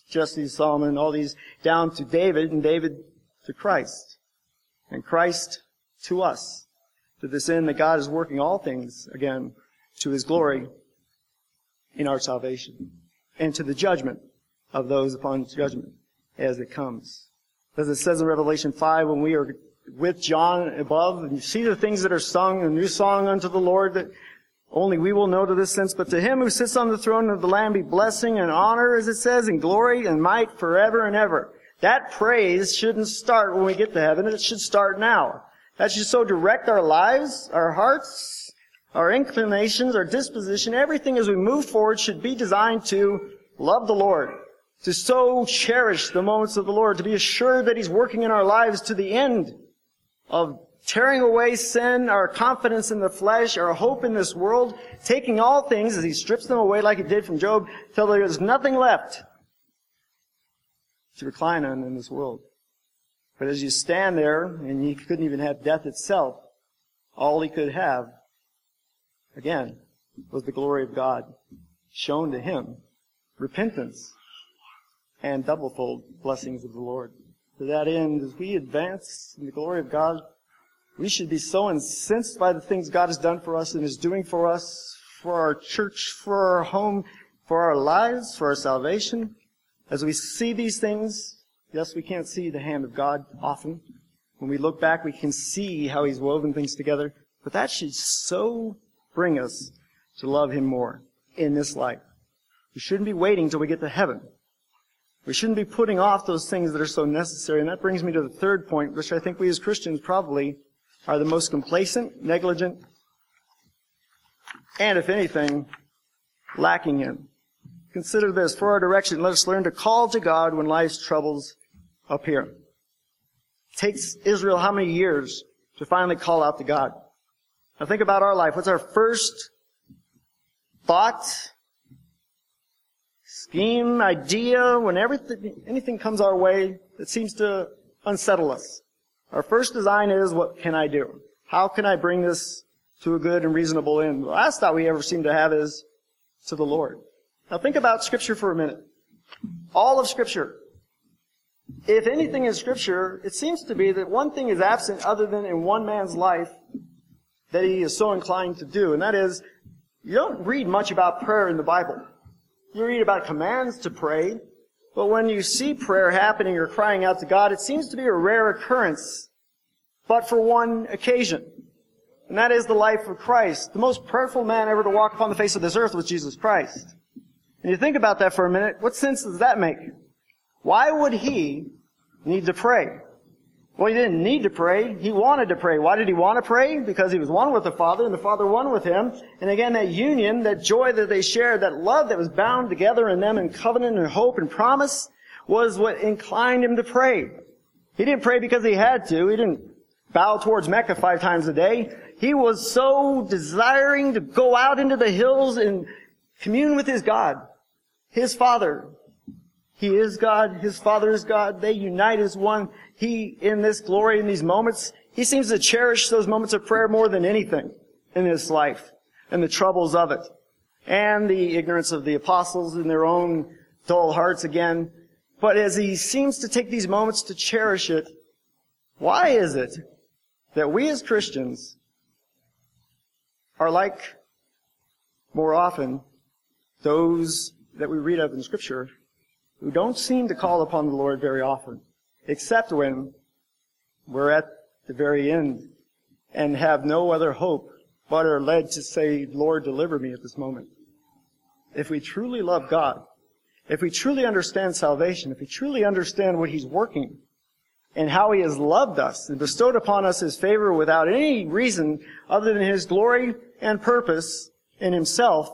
Jesse, Solomon, all these down to David, and David to Christ, and Christ to us, to this end that God is working all things, again, to His glory in our salvation, and to the judgment of those upon judgment as it comes. As it says in Revelation five, when we are with John above, and you see the things that are sung, a new song unto the Lord, that only we will know to this sense, but to Him who sits on the throne of the Lamb be blessing and honor, as it says, and glory and might forever and ever. That praise shouldn't start when we get to heaven. It should start now. That should so direct our lives, our hearts, our inclinations, our disposition. Everything as we move forward should be designed to love the Lord, to so cherish the moments of the Lord, to be assured that He's working in our lives to the end of tearing away sin, our confidence in the flesh, our hope in this world, taking all things as He strips them away like He did from Job, till there is nothing left to recline on in this world. But as you stand there, and He couldn't even have death itself, all He could have, again, was the glory of God shown to Him, repentance, and doublefold blessings of the Lord. To that end, as we advance in the glory of God, we should be so incensed by the things God has done for us and is doing for us, for our church, for our home, for our lives, for our salvation. As we see these things, yes, we can't see the hand of God often. When we look back, we can see how He's woven things together. But that should so bring us to love Him more in this life. We shouldn't be waiting till we get to heaven. We shouldn't be putting off those things that are so necessary. And that brings me to the third point, which I think we as Christians probably are the most complacent, negligent, and, if anything, lacking in. Consider this. For our direction, let us learn to call to God when life's troubles appear. It takes Israel how many years to finally call out to God? Now think about our life. What's our first thought, scheme, idea, when everything, anything comes our way that seems to unsettle us? Our first design is, what can I do? How can I bring this to a good and reasonable end? The last thought we ever seem to have is to the Lord. Now think about Scripture for a minute. All of Scripture. If anything in Scripture, it seems to be that one thing is absent other than in one man's life that he is so inclined to do, and that is, you don't read much about prayer in the Bible. You read about commands to pray, but when you see prayer happening or crying out to God, it seems to be a rare occurrence, but for one occasion. And that is the life of Christ. The most prayerful man ever to walk upon the face of this earth was Jesus Christ. And you think about that for a minute, what sense does that make? Why would He need to pray? Well, He didn't need to pray. He wanted to pray. Why did He want to pray? Because He was one with the Father, and the Father one with Him. And again, that union, that joy that they shared, that love that was bound together in them in covenant and hope and promise, was what inclined Him to pray. He didn't pray because He had to. He didn't bow towards Mecca five times a day. He was so desiring to go out into the hills and commune with His God, His Father. He is God. His Father is God. They unite as one. He, in this glory, in these moments, He seems to cherish those moments of prayer more than anything in His life, and the troubles of it, and the ignorance of the apostles in their own dull hearts again. But as He seems to take these moments to cherish it, why is it that we as Christians are like, more often, those that we read of in Scripture who don't seem to call upon the Lord very often, except when we're at the very end and have no other hope but are led to say, Lord, deliver me at this moment? If we truly love God, if we truly understand salvation, if we truly understand what He's working and how He has loved us and bestowed upon us His favor without any reason other than His glory and purpose in Himself,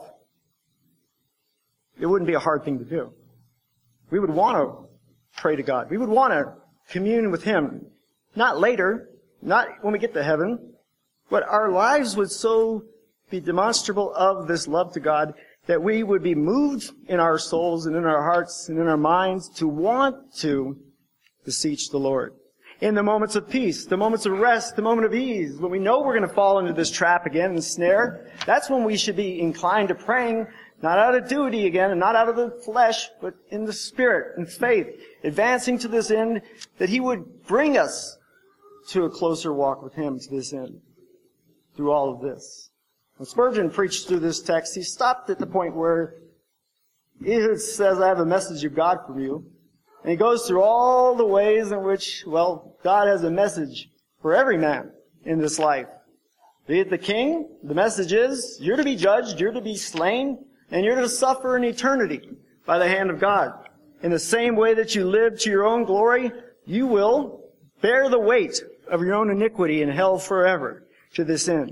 it wouldn't be a hard thing to do. We would want to pray to God. We would want to commune with Him. Not later, not when we get to heaven, but our lives would so be demonstrable of this love to God that we would be moved in our souls and in our hearts and in our minds to want to beseech the Lord. In the moments of peace, the moments of rest, the moment of ease, when we know we're going to fall into this trap again and snare, that's when we should be inclined to praying Not out of duty again, and not out of the flesh, but in the Spirit and faith, advancing to this end, that He would bring us to a closer walk with Him to this end, through all of this. When Spurgeon preached through this text, he stopped at the point where it says, I have a message of God for you. And he goes through all the ways in which, well, God has a message for every man in this life. Be it the king, the message is, you're to be judged, you're to be slain, and you're to suffer in eternity by the hand of God. In the same way that you live to your own glory, you will bear the weight of your own iniquity in hell forever to this end.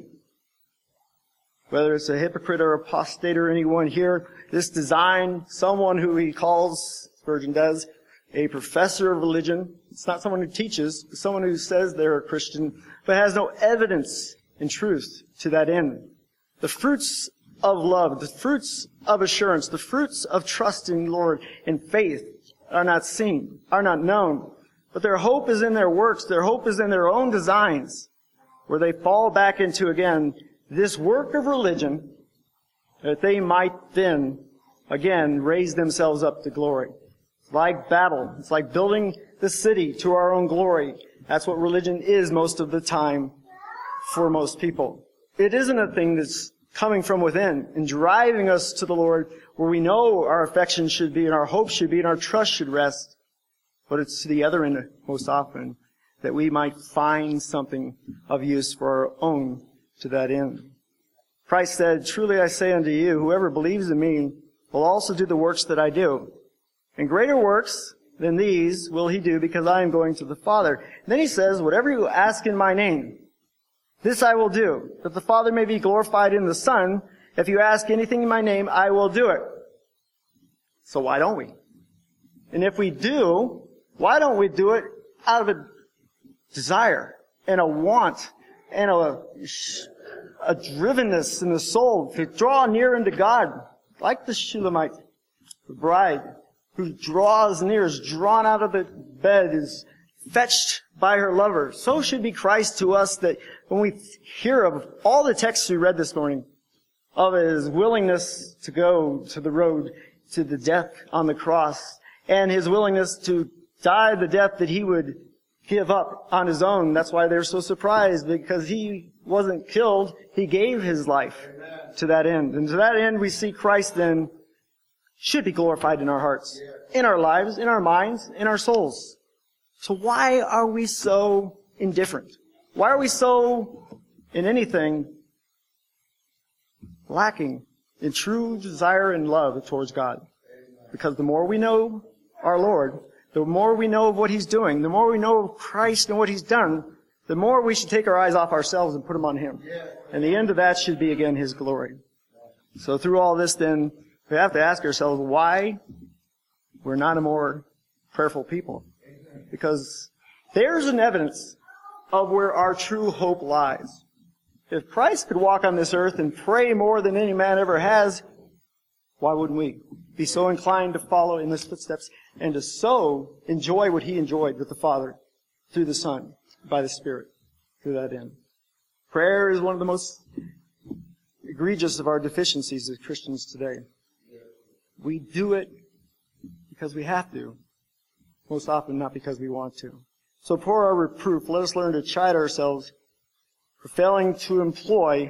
Whether it's a hypocrite or apostate or anyone here, this design, someone who he calls, Spurgeon does, a professor of religion. It's not someone who teaches, it's someone who says they're a Christian, but has no evidence in truth to that end. The fruits of love, the fruits of assurance, the fruits of trust in the Lord and faith are not seen, are not known. But their hope is in their works, their hope is in their own designs, where they fall back into, again, this work of religion, that they might then, again, raise themselves up to glory. It's like battle. It's like building the city to our own glory. That's what religion is most of the time for most people. It isn't a thing that's coming from within and driving us to the Lord where we know our affection should be and our hope should be and our trust should rest. But it's to the other end most often that we might find something of use for our own to that end. Christ said, truly I say unto you, whoever believes in me will also do the works that I do. And greater works than these will he do, because I am going to the Father. And then he says, whatever you ask in my name, this I will do, that the Father may be glorified in the Son. If you ask anything in my name, I will do it. So why don't we? And if we do, why don't we do it out of a desire and a want and a, a drivenness in the soul to draw near unto God, like the Shulamite, the bride, who draws near, is drawn out of the bed, is fetched by her lover. So should be Christ to us, that when we hear of all the texts we read this morning, of his willingness to go to the road to the death on the cross, and his willingness to die the death that he would give up on his own. That's why they're so surprised, because he wasn't killed. He gave his life Amen. To that end. And to that end, we see Christ then should be glorified in our hearts, in our lives, in our minds, in our souls. So why are we so indifferent? Why are we so, in anything, lacking in true desire and love towards God? Because the more we know our Lord, the more we know of what He's doing, the more we know of Christ and what He's done, the more we should take our eyes off ourselves and put them on Him. And the end of that should be, again, His glory. So through all this, then, we have to ask ourselves why we're not a more prayerful people. Because there's an evidence of where our true hope lies. If Christ could walk on this earth and pray more than any man ever has, why wouldn't we be so inclined to follow in His footsteps and to so enjoy what He enjoyed with the Father through the Son, by the Spirit, through that end? Prayer is one of the most egregious of our deficiencies as Christians today. We do it because we have to, most often not because we want to. So for our reproof, let us learn to chide ourselves for failing to employ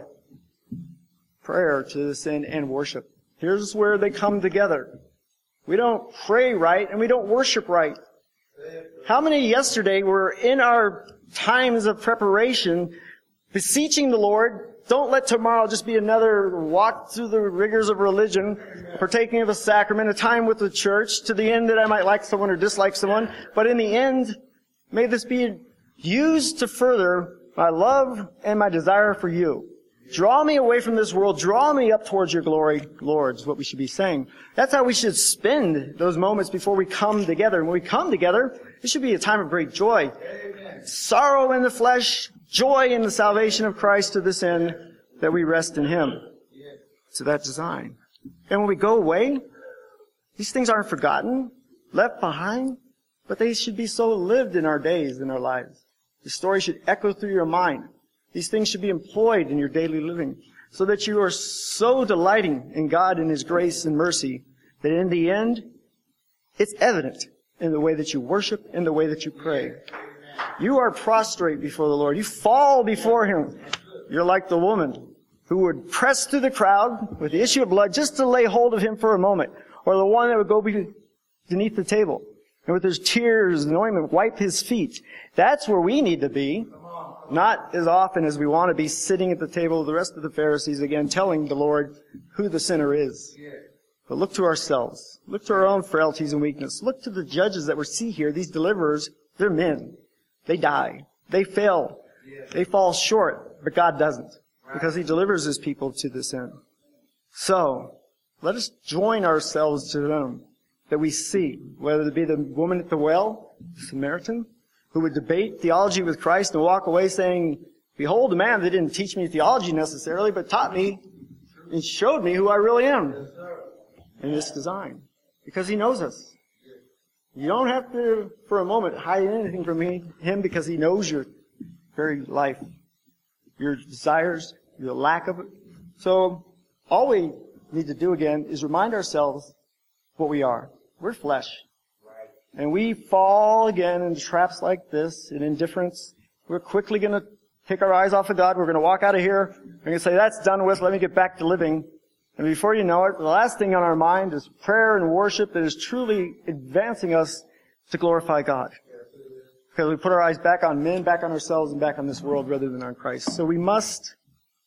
prayer to this end and worship. Here's where they come together. We don't pray right and we don't worship right. How many yesterday were in our times of preparation beseeching the Lord, don't let tomorrow just be another walk through the rigors of religion, partaking of a sacrament, a time with the church, to the end that I might like someone or dislike someone. But in the end, may this be used to further my love and my desire for you. Draw me away from this world. Draw me up towards your glory, Lord, is what we should be saying. That's how we should spend those moments before we come together. And when we come together, it should be a time of great joy. Amen. Sorrow in the flesh, joy in the salvation of Christ, to this end that we rest in Him. To that design. And when we go away, these things aren't forgotten, left behind, but they should be so lived in our days, in our lives. The story should echo through your mind. These things should be employed in your daily living. so that you are so delighting in God and His grace and mercy that in the end, it's evident in the way that you worship, in the way that you pray. You are prostrate before the Lord. You fall before Him. You're like the woman who would press through the crowd with the issue of blood just to lay hold of Him for a moment, or the one that would go beneath the table and with his tears and ointment wipe His feet. That's where we need to be. Not as often as we want to be sitting at the table of the rest of the Pharisees again, telling the Lord who the sinner is. But look to ourselves. Look to our own frailties and weakness. Look to the judges that we see here. These deliverers, they're men. They die. They fail. They fall short. But God doesn't, because He delivers His people to this end. So, let us join ourselves to them that we see, whether it be the woman at the well, the Samaritan, who would debate theology with Christ and walk away saying, behold, a man that didn't teach me theology necessarily, but taught me and showed me who I really am in this design. Because He knows us. You don't have to, for a moment, hide anything from me, Him, because He knows your very life, your desires, your lack of it. So, all we need to do again is remind ourselves what we are. We're flesh. And we fall again into traps like this, in indifference. We're quickly going to take our eyes off of God. We're going to walk out of here. We're going to say, that's done with. Let me get back to living. And before you know it, the last thing on our mind is prayer and worship that is truly advancing us to glorify God. Because we put our eyes back on men, back on ourselves, and back on this world rather than on Christ. So we must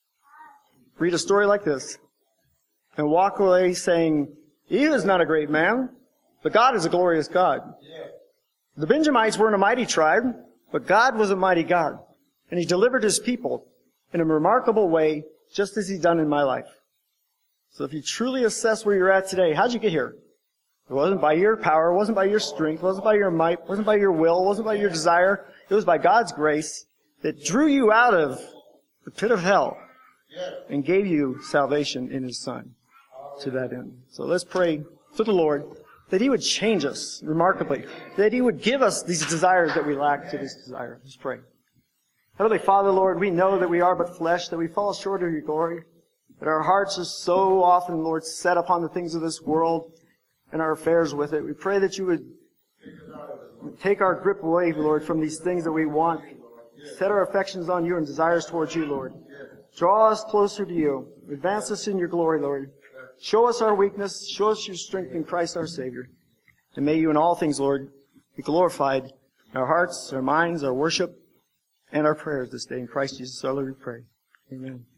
read a story like this and walk away saying, He is not a great man, but God is a glorious God. The Benjamites weren't a mighty tribe, but God was a mighty God. And He delivered His people in a remarkable way, just as He's done in my life. So if you truly assess where you're at today, how'd you get here? It wasn't by your power, it wasn't by your strength, it wasn't by your might, it wasn't by your will, it wasn't by your desire. It was by God's grace that drew you out of the pit of hell and gave you salvation in His Son to that end. So let's pray to the Lord that He would change us remarkably, that He would give us these desires that we lack to this desire. Let's pray. Heavenly Father, Lord, we know that we are but flesh, that we fall short of Your glory, that our hearts are so often, Lord, set upon the things of this world and our affairs with it. We pray that You would take our grip away, Lord, from these things that we want. Set our affections on You and desires towards You, Lord. Draw us closer to You. Advance us in Your glory, Lord. Show us our weakness. Show us Your strength in Christ our Savior. And may You in all things, Lord, be glorified in our hearts, our minds, our worship, and our prayers this day. In Christ Jesus our Lord we pray. Amen.